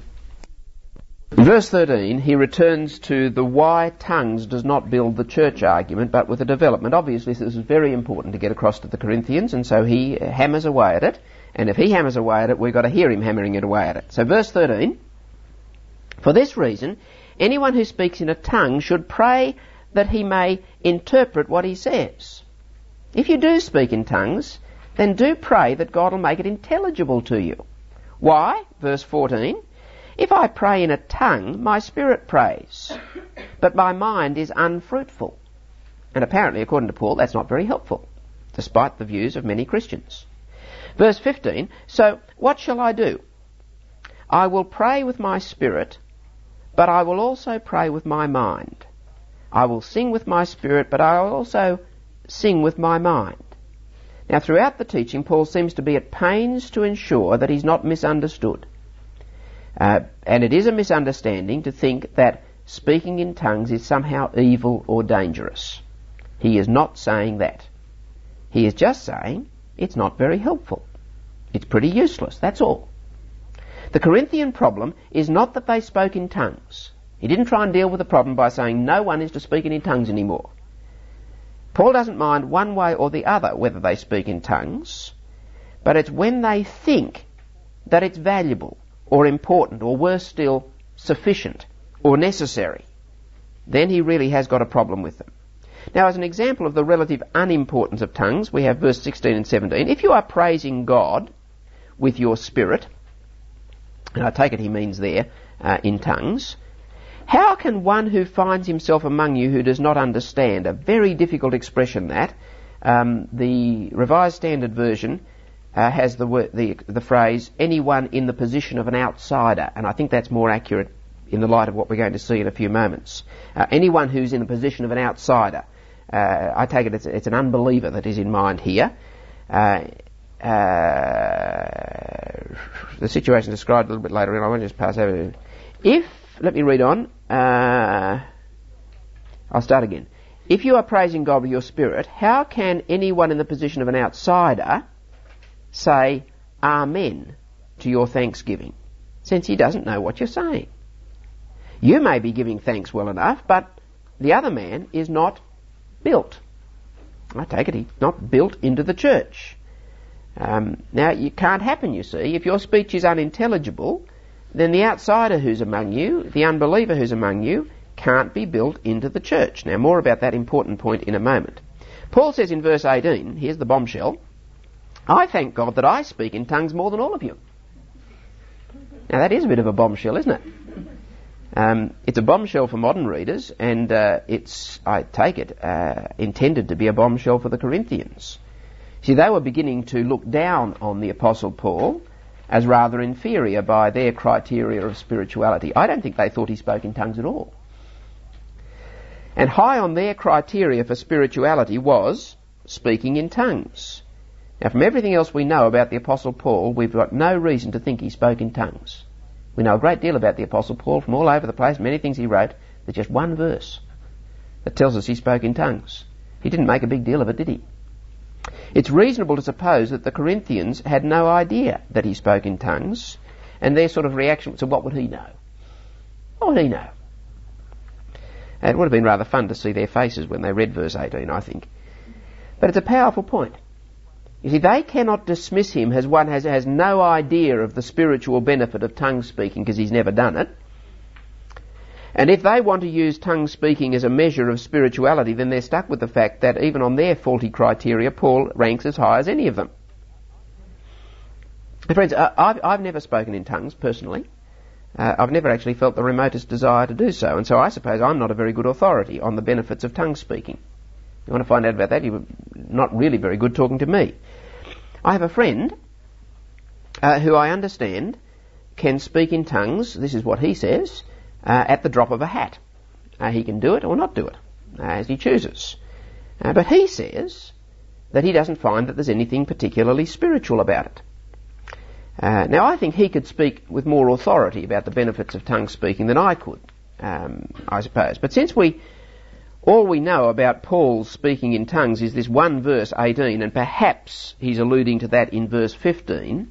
[SPEAKER 1] In verse 13, he returns to the why tongues does not build the church argument, but with a development. Obviously, this is very important to get across to the Corinthians, and so he hammers away at it. And if he hammers away at it, we've got to hear him hammering it away at it. So verse 13, for this reason, anyone who speaks in a tongue should pray that he may interpret what he says. If you do speak in tongues, then do pray that God will make it intelligible to you. Why? Verse 14, if I pray in a tongue, my spirit prays, but my mind is unfruitful. And apparently, according to Paul, that's not very helpful, despite the views of many Christians. Verse 15, so what shall I do? I will pray with my spirit, but I will also pray with my mind. I will sing with my spirit, but I will also sing with my mind. Now, throughout the teaching, Paul seems to be at pains to ensure that he's not misunderstood. And it is a misunderstanding to think that speaking in tongues is somehow evil or dangerous. He is not saying that. He is just saying it's not very helpful. It's pretty useless, that's all. The Corinthian problem is not that they spoke in tongues. He didn't try and deal with the problem by saying no one is to speak in tongues anymore. Paul doesn't mind one way or the other whether they speak in tongues, but it's when they think that it's valuable or important or worse still, sufficient or necessary, then he really has got a problem with them. Now, as an example of the relative unimportance of tongues, we have verse 16 and 17. If you are praising God with your spirit, and I take it he means there in tongues, how can one who finds himself among you who does not understand, a very difficult expression that, the Revised Standard Version has the phrase, anyone in the position of an outsider, and I think that's more accurate in the light of what we're going to see in a few moments. Anyone who's in the position of an outsider. I take it it's an unbeliever that is in mind here. The situation described a little bit later, and I want to just pass over. Let me read on. I'll start again. If you are praising God with your spirit, how can anyone in the position of an outsider say Amen to your thanksgiving, since he doesn't know what you're saying? You may be giving thanks well enough, but the other man is not built. I take it he's not built into the church. Now, it can't happen, you see. If your speech is unintelligible, then the outsider who's among you, the unbeliever who's among you, can't be built into the church. Now, more about that important point in a moment. Paul says in verse 18, here's the bombshell, I thank God that I speak in tongues more than all of you. Now, that is a bit of a bombshell, isn't it? It's a bombshell for modern readers, and it's, I take it, intended to be a bombshell for the Corinthians. See, they were beginning to look down on the Apostle Paul as rather inferior by their criteria of spirituality. I don't think they thought he spoke in tongues at all. And high on their criteria for spirituality was speaking in tongues. Now, from everything else we know about the Apostle Paul, we've got no reason to think he spoke in tongues. We know a great deal about the Apostle Paul from all over the place, many things he wrote. There's just one verse that tells us he spoke in tongues. He didn't make a big deal of it, did he? It's reasonable to suppose that the Corinthians had no idea that he spoke in tongues, and their sort of reaction was, so what would he know? What would he know? It would have been rather fun to see their faces when they read verse 18, I think. But it's a powerful point. You see, they cannot dismiss him as one has no idea of the spiritual benefit of tongue speaking because he's never done it. And if they want to use tongue speaking as a measure of spirituality, then they're stuck with the fact that even on their faulty criteria, Paul ranks as high as any of them. Friends, I've never spoken in tongues personally. I've never actually felt the remotest desire to do so, and so I suppose I'm not a very good authority on the benefits of tongue speaking. You want to find out about that? You're not really very good talking to me. I have a friend who I understand can speak in tongues, this is what he says, at the drop of a hat. He can do it or not do it, as he chooses. But he says that he doesn't find that there's anything particularly spiritual about it. Now, I think he could speak with more authority about the benefits of tongue speaking than I could, I suppose. But since all we know about Paul's speaking in tongues is this one verse 18, and perhaps he's alluding to that in verse 15,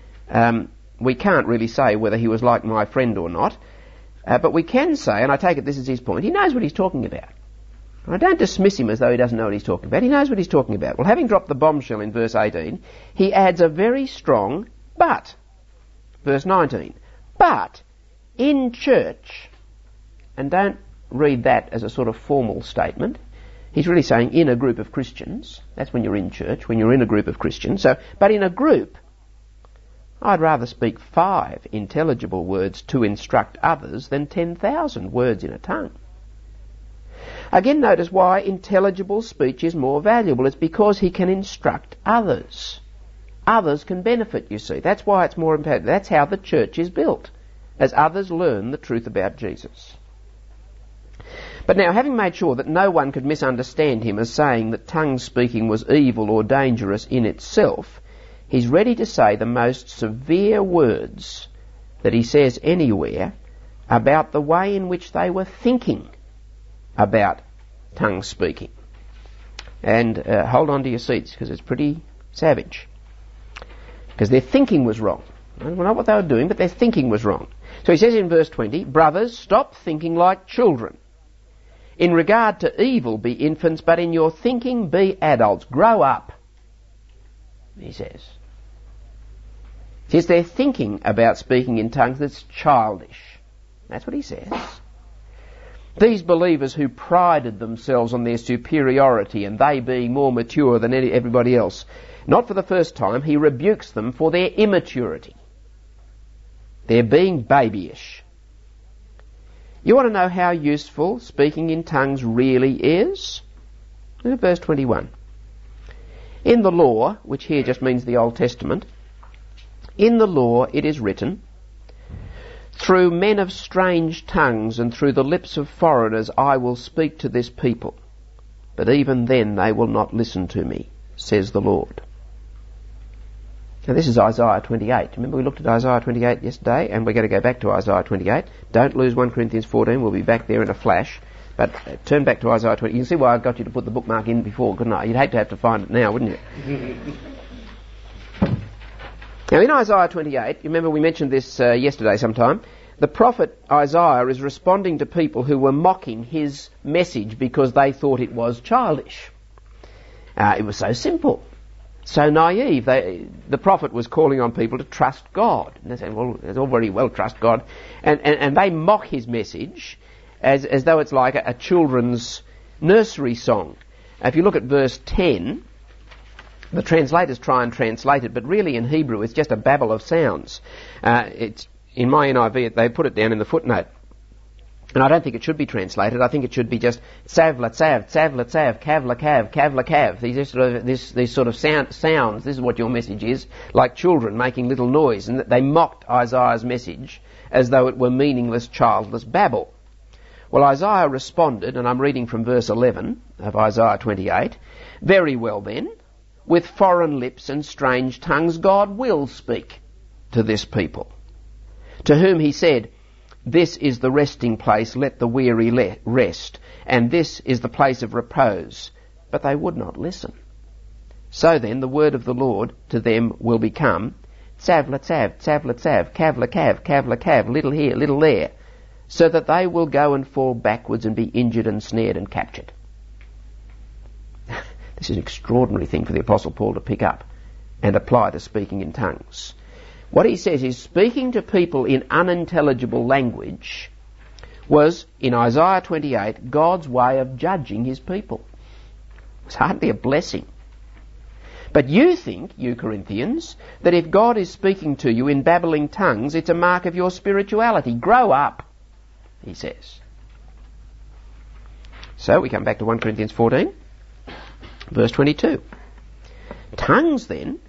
[SPEAKER 1] we can't really say whether he was like my friend or not, but we can say, and I take it this is his point, he knows what he's talking about. I don't dismiss him as though he doesn't know what he's talking about. He knows what he's talking about. Well, having dropped the bombshell in verse 18, he adds a very strong but. Verse 19. But in church, and don't read that as a sort of formal statement. He's really saying in a group of Christians. That's when you're in church, when you're in a group of Christians. But in a group, I'd rather speak 5 intelligible words to instruct others than 10,000 words in a tongue. Again, notice why intelligible speech is more valuable. It's because he can instruct others. Others can benefit, you see. That's why it's more important. That's how the church is built, as others learn the truth about Jesus. But now, having made sure that no one could misunderstand him as saying that tongue speaking was evil or dangerous in itself, he's ready to say the most severe words that he says anywhere about the way in which they were thinking about tongue speaking. And hold on to your seats, because it's pretty savage. Because their thinking was wrong. Well, not what they were doing, but their thinking was wrong. So he says in verse 20, brothers, stop thinking like children. In regard to evil, be infants, but in your thinking, be adults. Grow up, he says. It's their thinking about speaking in tongues that's childish. That's what he says. These believers who prided themselves on their superiority and they being more mature than everybody else, not for the first time, he rebukes them for their immaturity. They're being babyish. You want to know how useful speaking in tongues really is? Look at verse 21. In the law, which here just means the Old Testament, in the law it is written, through men of strange tongues and through the lips of foreigners I will speak to this people, but even then they will not listen to me, says the Lord. Now this is Isaiah 28. Remember we looked at Isaiah 28 yesterday, and we're going to go back to Isaiah 28. Don't lose 1 Corinthians 14, we'll be back there in a flash. But turn back to Isaiah 20. You can see why I got you to put the bookmark in before, couldn't I? You'd hate to have to find it now, wouldn't you? Now in Isaiah 28, you remember we mentioned this yesterday sometime, the prophet Isaiah is responding to people who were mocking his message because they thought it was childish. It was so simple, so naive. The prophet was calling on people to trust God. And they said, well, it's all very well, trust God. And they mock his message as though it's like a children's nursery song. If you look at verse 10, the translators try and translate it, but really in Hebrew it's just a babble of sounds. It's in my NIV, they put it down in the footnote. And I don't think it should be translated. I think it should be just savla tsav, tsavla tsav, kavla kav, kavla kav. These sort of sounds. This is what your message is, like children making little noise. And they mocked Isaiah's message as though it were meaningless, childless babble. Well, Isaiah responded, and I'm reading from verse 11 of Isaiah 28. Very well then, with foreign lips and strange tongues God will speak to this people, to whom he said, this is the resting place, let the weary rest, and this is the place of repose. But they would not listen. So then the word of the Lord to them will become, tsavla tsav, tsavla tsav, kavla kav, kavla kav, little here, little there, so that they will go and fall backwards and be injured and snared and captured. This is an extraordinary thing for the Apostle Paul to pick up and apply to speaking in tongues. What he says is speaking to people in unintelligible language was, in Isaiah 28, God's way of judging his people. It was hardly a blessing. But you think, you Corinthians, that if God is speaking to you in babbling tongues, it's a mark of your spirituality. Grow up, he says. So we come back to 1 Corinthians 14, verse 22. Tongues then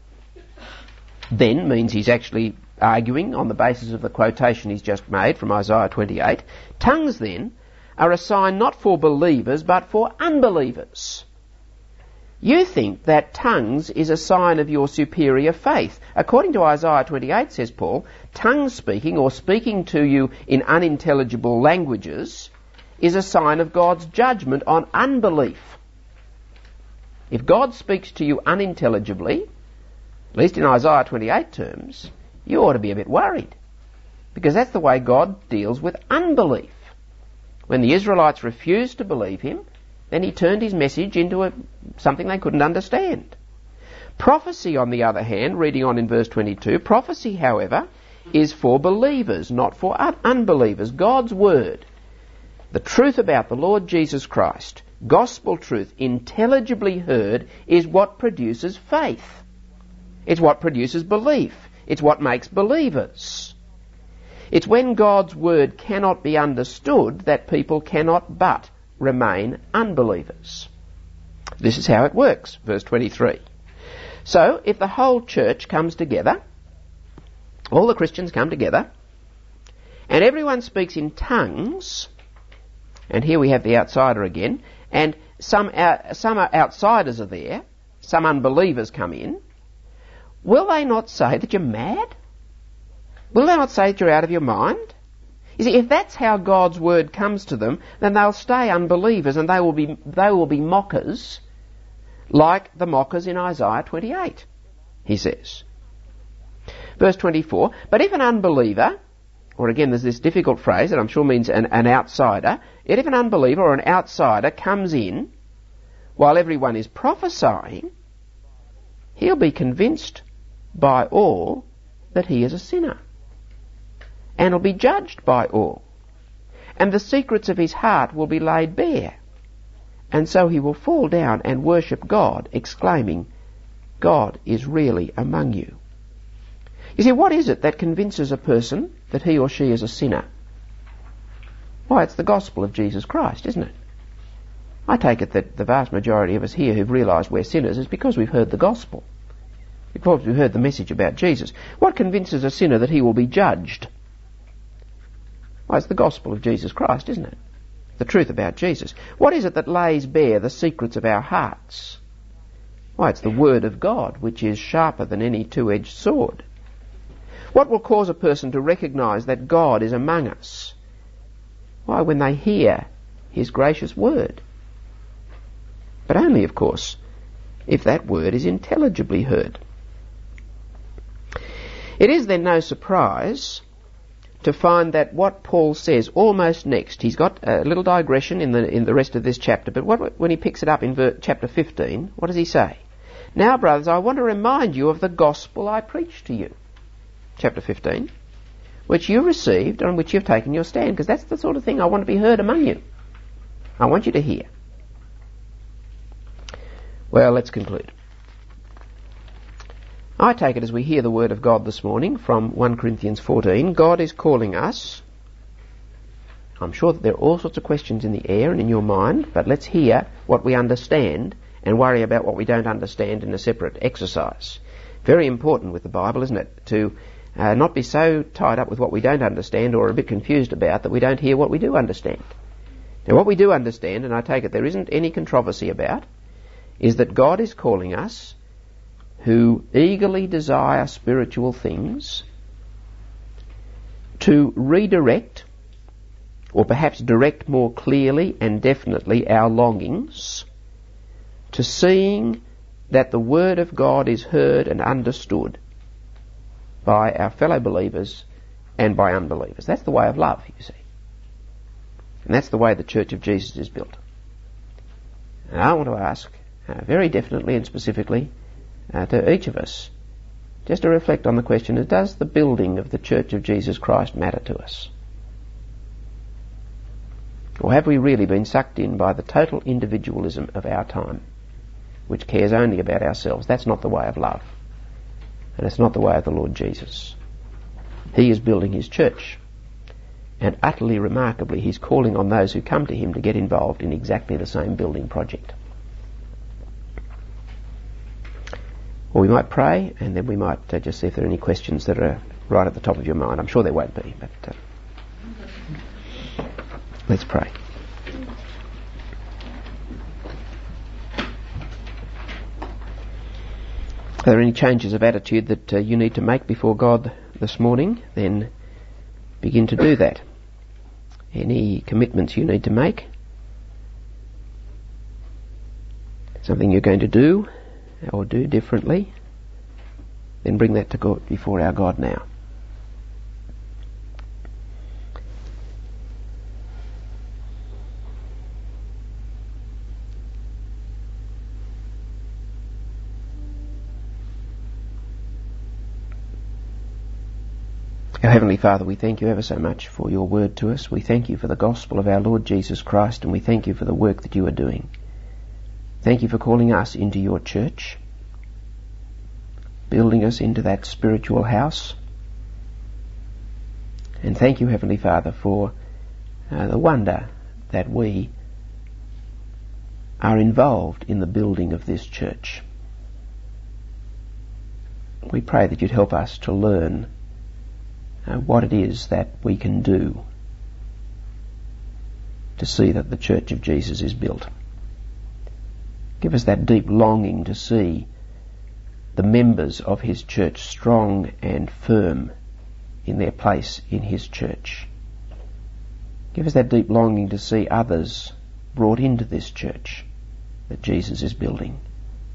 [SPEAKER 1] means he's actually arguing on the basis of the quotation he's just made from Isaiah 28. Tongues then are a sign not for believers but for unbelievers. You think that tongues is a sign of your superior faith. According to Isaiah 28, says Paul, tongue speaking or speaking to you in unintelligible languages is a sign of God's judgment on unbelief. If God speaks to you unintelligibly, at least in Isaiah 28 terms, you ought to be a bit worried, because that's the way God deals with unbelief. When the Israelites refused to believe him, then he turned his message into something they couldn't understand. Prophecy, on the other hand, reading on in verse 22, prophecy, however, is for believers, not for unbelievers. God's word, the truth about the Lord Jesus Christ, gospel truth, intelligibly heard, is what produces faith. It's what produces belief. It's what makes believers. It's when God's word cannot be understood that people cannot but remain unbelievers. This is how it works, verse 23. So, if the whole church comes together, all the Christians come together, and everyone speaks in tongues, and here we have the outsider again, and some outsiders are there, some unbelievers come in, will they not say that you're mad? Will they not say that you're out of your mind? You see, if that's how God's word comes to them, then they'll stay unbelievers and they will be mockers like the mockers in Isaiah 28, he says. Verse 24, but if an unbeliever, or again there's this difficult phrase that I'm sure means an outsider, if an unbeliever or an outsider comes in while everyone is prophesying, he'll be convinced by all that he is a sinner, and will be judged by all, and the secrets of his heart will be laid bare, and so he will fall down and worship God, exclaiming, God is really among you. You see, what is it that convinces a person that he or she is a sinner? Why, it's the gospel of Jesus Christ, isn't it? I take it that the vast majority of us here who've realised we're sinners is because we've heard the gospel, because we've heard the message about Jesus. What convinces a sinner that he will be judged? Why, it's the gospel of Jesus Christ, isn't it? The truth about Jesus. What is it that lays bare the secrets of our hearts? Why, it's the word of God, which is sharper than any two-edged sword. What will cause a person to recognise that God is among us? Why, when they hear his gracious word. But only, of course, if that word is intelligibly heard. It is then no surprise to find that what Paul says almost next, he's got a little digression in the rest of this chapter, but when he picks it up in chapter 15, what does he say? Now, brothers, I want to remind you of the gospel I preached to you. Chapter 15, which you received and on which you've taken your stand, because that's the sort of thing I want to be heard among you. I want you to hear. Well, let's conclude. I take it as we hear the word of God this morning from 1 Corinthians 14, God is calling us. I'm sure that there are all sorts of questions in the air and in your mind, but let's hear what we understand and worry about what we don't understand in a separate exercise. Very important with the Bible, isn't it, to not be so tied up with what we don't understand or a bit confused about that we don't hear what we do understand. Now, what we do understand, and I take it there isn't any controversy about, is that God is calling us who eagerly desire spiritual things to redirect, or perhaps direct more clearly and definitely, our longings to seeing that the word of God is heard and understood by our fellow believers and by unbelievers. That's the way of love, you see. And that's the way the Church of Jesus is built. And I want to ask very definitely and specifically to each of us just to reflect on the question, does the building of the Church of Jesus Christ matter to us? Or have we really been sucked in by the total individualism of our time, which cares only about ourselves? That's not the way of love. And it's not the way of the Lord Jesus. He is building his church. And utterly remarkably, he's calling on those who come to him to get involved in exactly the same building project. Or we might pray, and then we might just see if there are any questions that are right at the top of your mind. I'm sure there won't be, but let's pray. Are there any changes of attitude that you need to make before God this morning? Then begin to do that. Any commitments you need to make? Something you're going to do or do differently? Then bring that to God before our God now. Our Heavenly Father, we thank you ever so much for your word to us. We thank you for the gospel of our Lord Jesus Christ, and we thank you for the work that you are doing. Thank you for calling us into your church, building us into that spiritual house. And thank you, Heavenly Father, for the wonder that we are involved in the building of this church. We pray that you'd help us to learn what it is that we can do to see that the Church of Jesus is built. Give us that deep longing to see the members of his church strong and firm in their place in his church. Give us that deep longing to see others brought into this church that Jesus is building.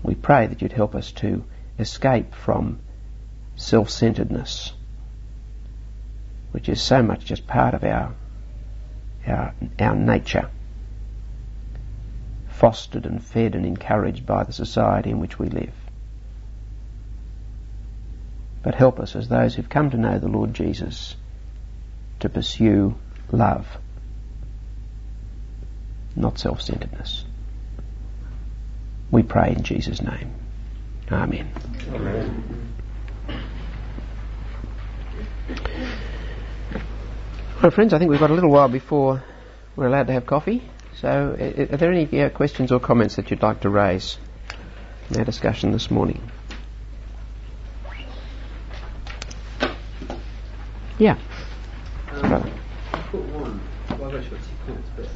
[SPEAKER 1] We pray that you'd help us to escape from self-centeredness, which is so much just part of our nature, fostered and fed and encouraged by the society in which we live. But help us as those who've come to know the Lord Jesus to pursue love, not self-centeredness. We pray in Jesus' name. Amen. Amen. Well, friends, I think we've got a little while before we're allowed to have coffee. So, are there any questions or comments that you'd like to raise in our discussion this morning? Yeah.
[SPEAKER 2] I've got one. Well, I've actually got 2 points, but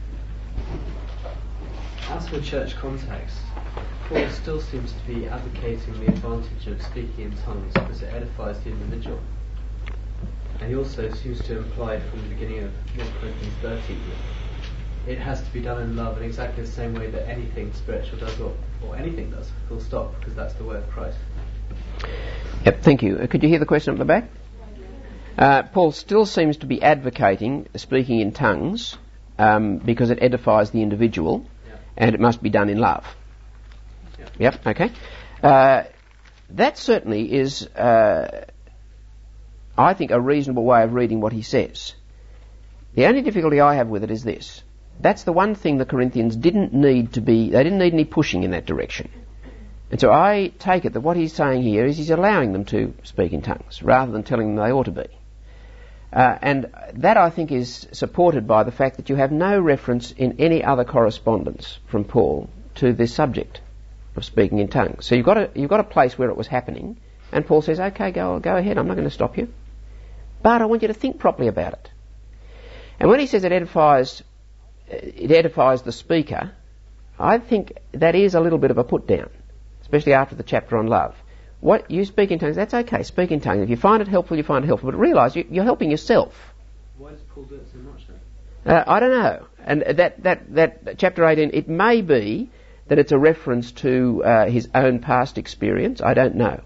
[SPEAKER 2] as for church context, Paul still seems to be advocating the advantage of speaking in tongues because it edifies the individual. And he also seems to imply from the beginning of 1 Corinthians 13 that it has to be done in love in exactly the same way that anything spiritual does or anything does, full stop, because that's the way of Christ.
[SPEAKER 1] Yep, thank you. Could you hear the question up the back? Paul still seems to be advocating speaking in tongues because it edifies the individual, and it must be done in love. Yep, okay. That certainly is, I think, a reasonable way of reading what he says. The only difficulty I have with it is this. That's the one thing the Corinthians didn't need any pushing in that direction. And so I take it that what he's saying here is he's allowing them to speak in tongues rather than telling them they ought to be. And that, I think, is supported by the fact that you have no reference in any other correspondence from Paul to this subject of speaking in tongues. So you've got a place where it was happening, and Paul says, okay, go ahead, I'm not going to stop you. But I want you to think properly about it. And when he says it edifies the speaker, I think that is a little bit of a put down, especially after the chapter on love. What you speak in tongues, that's okay, speak in tongues. If you find it helpful, you find it helpful. But realise you're helping yourself.
[SPEAKER 2] Why does Paul do it so much then?
[SPEAKER 1] I don't know. And that chapter 18, it may be that it's a reference to his own past experience. I don't know.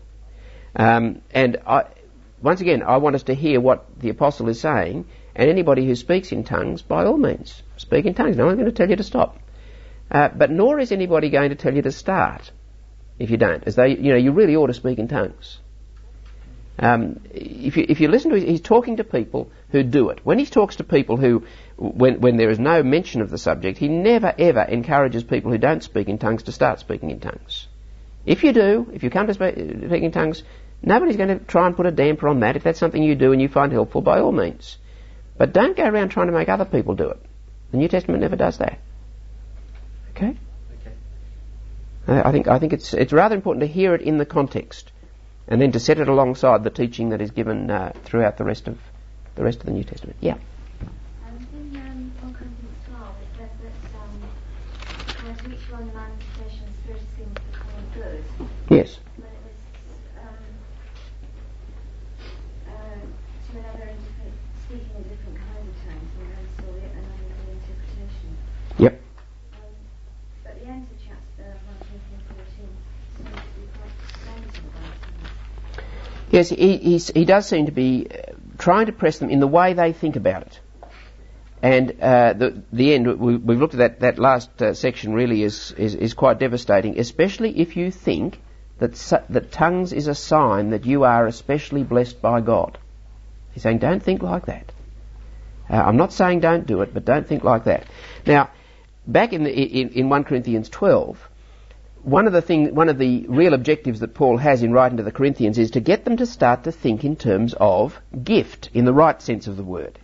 [SPEAKER 1] Once again, I want us to hear what the apostle is saying, and anybody who speaks in tongues, by all means, speak in tongues. No one's going to tell you to stop. But nor is anybody going to tell you to start if you don't. As though, you really ought to speak in tongues. If you listen to he's talking to people who do it. When he talks to people who, when there is no mention of the subject, he never ever encourages people who don't speak in tongues to start speaking in tongues. If you come to speak in tongues, nobody's going to try and put a damper on that. If that's something you do and you find helpful, by all means. But don't go around trying to make other people do it. The New Testament never does that. Okay? I think it's rather important to hear it in the context, and then to set it alongside the teaching that is given throughout the rest of the New Testament. Yeah.
[SPEAKER 3] In 1 Corinthians 12, it says that to each one the manifestation of the Spirit seems to be common good.
[SPEAKER 1] Yes.
[SPEAKER 3] But it was to another speaking in different kinds of tongues, and one saw it and another the interpretation.
[SPEAKER 1] Yep.
[SPEAKER 3] But the end of chapter 1 Corinthians 14 seems to be quite extensive about things.
[SPEAKER 1] Yes, he does seem to be trying to press them in the way they think about it. And the end, we've looked at that last section, really is quite devastating, especially if you think that tongues is a sign that you are especially blessed by God. He's saying, don't think like that. I'm not saying don't do it, but don't think like that. Now, back in 1 Corinthians 12, one of the real objectives that Paul has in writing to the Corinthians is to get them to start to think in terms of gift, in the right sense of the word.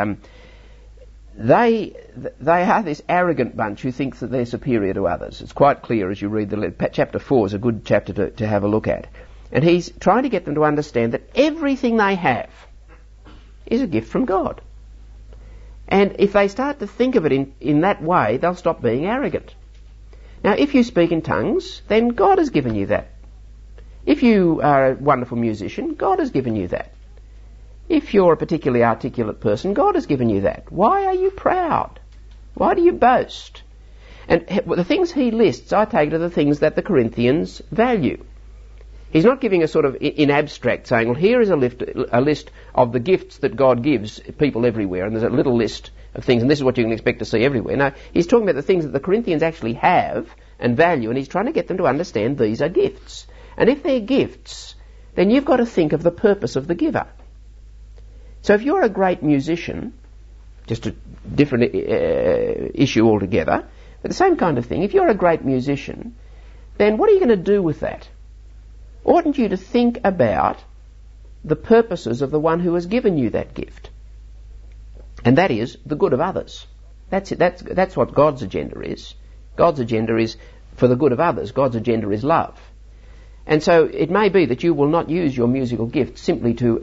[SPEAKER 1] They are this arrogant bunch who thinks that they're superior to others. It's quite clear as you read the letter. Chapter 4 is a good chapter to have a look at. And he's trying to get them to understand that everything they have is a gift from God. And if they start to think of it in that way, they'll stop being arrogant. Now, if you speak in tongues, then God has given you that. If you are a wonderful musician, God has given you that. If you're a particularly articulate person, God has given you that. Why are you proud? Why do you boast? And the things he lists, I take it, are the things that the Corinthians value. He's not giving a sort of in abstract saying, well, here is a list of the gifts that God gives people everywhere, and there's a little list of things, and this is what you can expect to see everywhere. No, he's talking about the things that the Corinthians actually have and value, and he's trying to get them to understand these are gifts. And if they're gifts, then you've got to think of the purpose of the giver. So if you're a great musician, just a different issue altogether, but the same kind of thing, if you're a great musician, then what are you going to do with that? Oughtn't you to think about the purposes of the one who has given you that gift? And that is the good of others. That's it. That's what God's agenda is. God's agenda is for the good of others. God's agenda is love. And so it may be that you will not use your musical gift simply to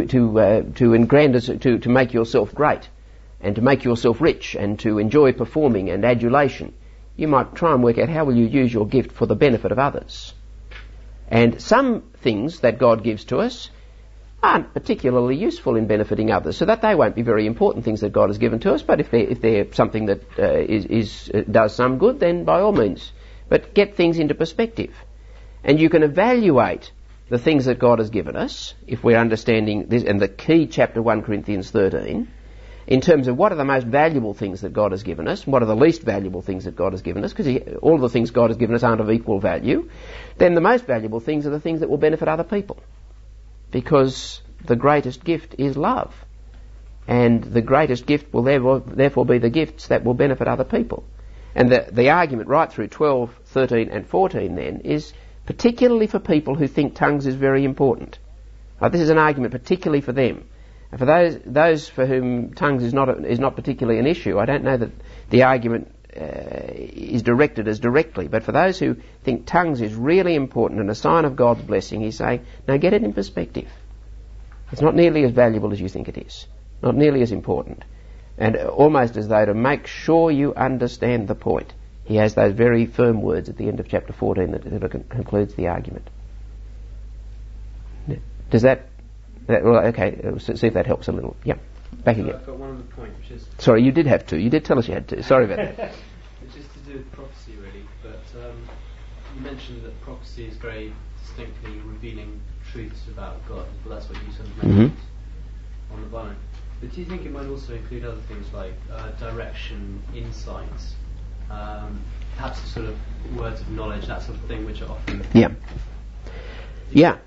[SPEAKER 1] make yourself great and to make yourself rich and to enjoy performing and adulation. You might try and work out how will you use your gift for the benefit of others. And some things that God gives to us aren't particularly useful in benefiting others, so that they won't be very important things that God has given to us, but if they're something that does some good, then by all means. But get things into perspective. And you can evaluate the things that God has given us, if we're understanding this, and the key chapter 1 Corinthians 13, in terms of what are the most valuable things that God has given us, and what are the least valuable things that God has given us, because all of the things God has given us aren't of equal value, then the most valuable things are the things that will benefit other people. Because the greatest gift is love. And the greatest gift will therefore be the gifts that will benefit other people. And the argument right through 12, 13 and 14 then is particularly for people who think tongues is very important. This is an argument particularly for them. And for those for whom tongues is not particularly an issue, I don't know that the argument is directed as directly. But for those who think tongues is really important and a sign of God's blessing, he's saying, now get it in perspective. It's not nearly as valuable as you think it is. Not nearly as important. And almost as though to make sure you understand the point, he has those very firm words at the end of chapter 14 that concludes the argument. Does that well, okay, see if that helps a little. Yeah, back again.
[SPEAKER 2] I've got one other point, which is...
[SPEAKER 1] Sorry, you did have two. You did tell us you had two. Sorry about that.
[SPEAKER 2] Which is to do with prophecy, really. But you mentioned that prophecy is very distinctly revealing truths about God. Well, that's what you sort of mentioned on the vine. But do you think it might also include other things like direction, insights, perhaps sort of words of knowledge, that sort of thing, which are often...
[SPEAKER 1] Yeah.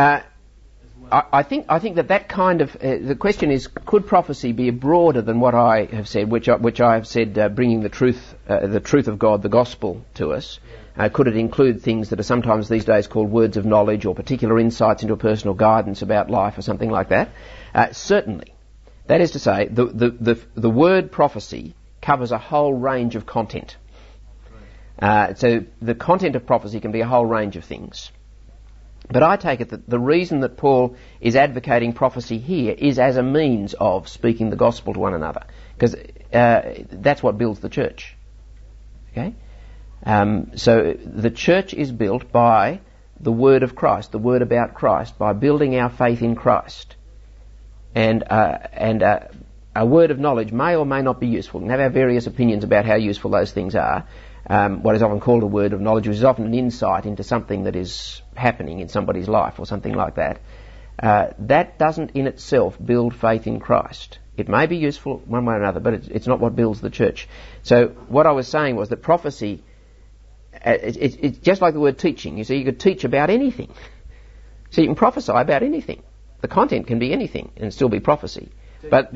[SPEAKER 1] I think that kind of the question is, could prophecy be broader than what I have said, which I have said, bringing the truth of God, the gospel, to us? Could it include things that are sometimes these days called words of knowledge or particular insights into a personal guidance about life or something like that? Certainly. That is to say, the word prophecy covers a whole range of content. So the content of prophecy can be a whole range of things. But I take it that the reason that Paul is advocating prophecy here is as a means of speaking the gospel to one another, because that's what builds the church. Okay? So the church is built by the word of Christ, the word about Christ, by building our faith in Christ. And a word of knowledge may or may not be useful. We can have our various opinions about how useful those things are. What is often called a word of knowledge, which is often an insight into something that is happening in somebody's life or something like that. That doesn't in itself build faith in Christ. It may be useful one way or another, but it's not what builds the church. So what I was saying was that prophecy, it's just like the word teaching. You see, you could teach about anything. So you can prophesy about anything. The content can be anything and still be prophecy. But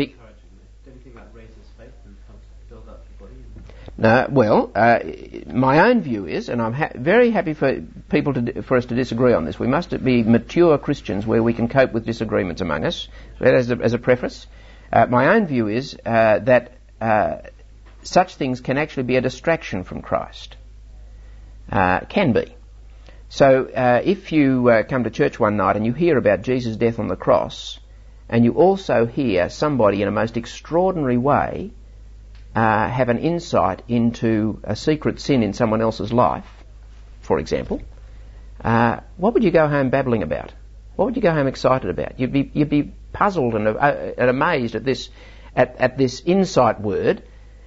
[SPEAKER 1] No, well, my own view is, and I'm very happy for for us to disagree on this. We must be mature Christians where we can cope with disagreements among us. As a preface, my own view is that such things can actually be a distraction from Christ. Can be. So if you come to church one night and you hear about Jesus' death on the cross, and you also hear somebody in a most extraordinary way have an insight into a secret sin in someone else's life, for example, what would you go home babbling about? What would you go home excited about? You'd be puzzled and amazed at this insight word,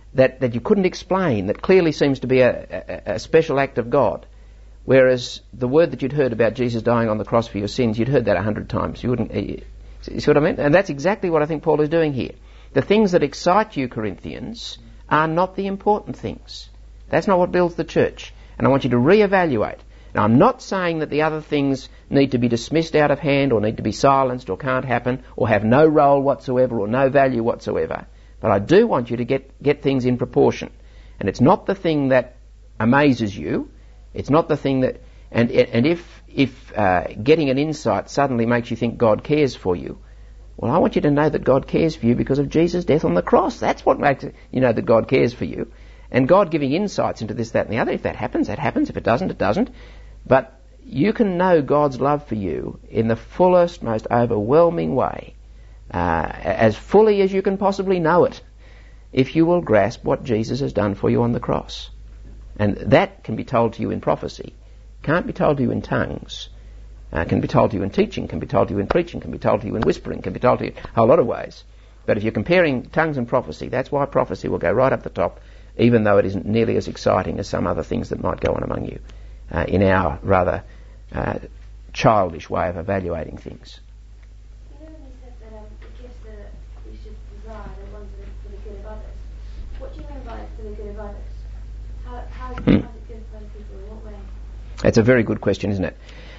[SPEAKER 1] that you couldn't explain, that clearly seems to be a special act of God. Whereas the word that you'd heard about Jesus dying on the cross for your sins, you'd heard that 100 times. You wouldn't. You see what I mean? And that's exactly what I think Paul is doing here. The things that excite you, Corinthians, are not the important things. That's not what builds the church. And I want you to reevaluate. Now, I'm not saying that the other things need to be dismissed out of hand or need to be silenced or can't happen or have no role whatsoever or no value whatsoever. But I do want you to get things in proportion. And it's not the thing that amazes you. It's not the thing that... And if getting an insight suddenly makes you think God cares for you, well, I want you to know that God cares for you because of Jesus' death on the cross. That's what makes you know that God cares for you. And God giving insights into this, that and the other, if that happens, that happens. If it doesn't, it doesn't. But you can know God's love for you in the fullest, most overwhelming way, as fully as you can possibly know it, if you will grasp what Jesus has done for you on the cross. And that can be told to you in prophecy. Can't be told to you in tongues. Can be told to you in teaching, can be told to you in preaching, can be told to you in whispering, can be told to you a whole lot of ways. But if you're comparing tongues and prophecy, that's why prophecy will go right up the top, even though it isn't nearly as exciting as some other things that might go on among you in our rather childish way of evaluating things.
[SPEAKER 3] You know when you said that the gifts that we should desire are ones that are for the good of others. What do you mean by for the good of others? How is it good for other people? In what way?
[SPEAKER 1] That's a very good question, isn't it?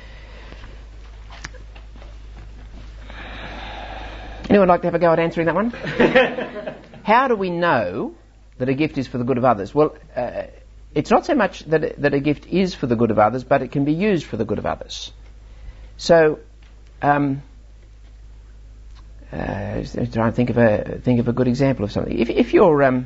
[SPEAKER 1] Anyone like to have a go at answering that one? How do we know that a gift is for the good of others? Well, it's not so much that a gift is for the good of others, but it can be used for the good of others. So, try and think of a good example of something. If you're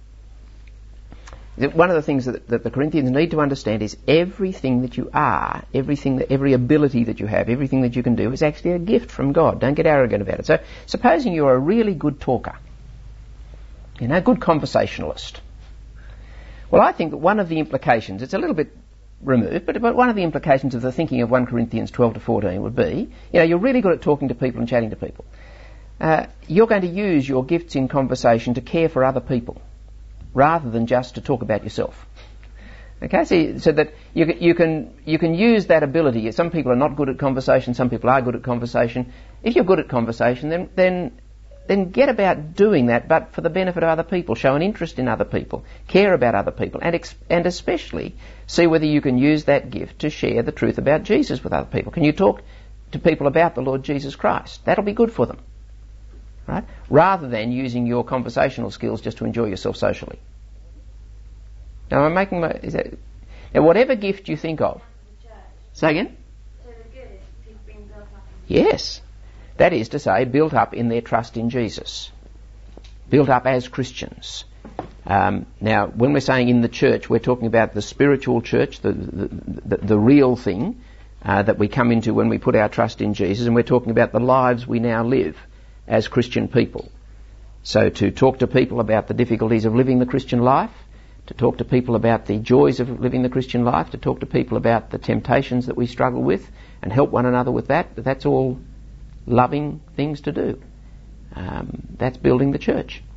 [SPEAKER 1] one of the things that the Corinthians need to understand is everything that you are, every ability that you have, everything that you can do is actually a gift from God. Don't get arrogant about it. So, supposing you're a really good talker, good conversationalist. Well, I think that one of the implications, it's a little bit removed, but one of the implications of the thinking of 1 Corinthians 12 to 14 would be, you're really good at talking to people and chatting to people. You're going to use your gifts in conversation to care for other people, rather than just to talk about yourself. Okay, so that you can use that ability. Some people are not good at conversation, some people are good at conversation. If you're good at conversation, then get about doing that, but for the benefit of other people. Show an interest in other people, care about other people, and especially see whether you can use that gift to share the truth about Jesus with other people. Can you talk to people about the Lord Jesus Christ? That'll be good for them, right? Rather than using your conversational skills just to enjoy yourself socially. Now, I'm making now whatever gift you think of. Say again?
[SPEAKER 3] So the good is people being built up.
[SPEAKER 1] Yes. That is to say, built up in their trust in Jesus. Built up as Christians. Now, when we're saying in the church, we're talking about the spiritual church, the real thing that we come into when we put our trust in Jesus, and we're talking about the lives we now live as Christian people. So to talk to people about the difficulties of living the Christian life, to talk to people about the joys of living the Christian life, to talk to people about the temptations that we struggle with and help one another with that's all loving things to do. That's building the church.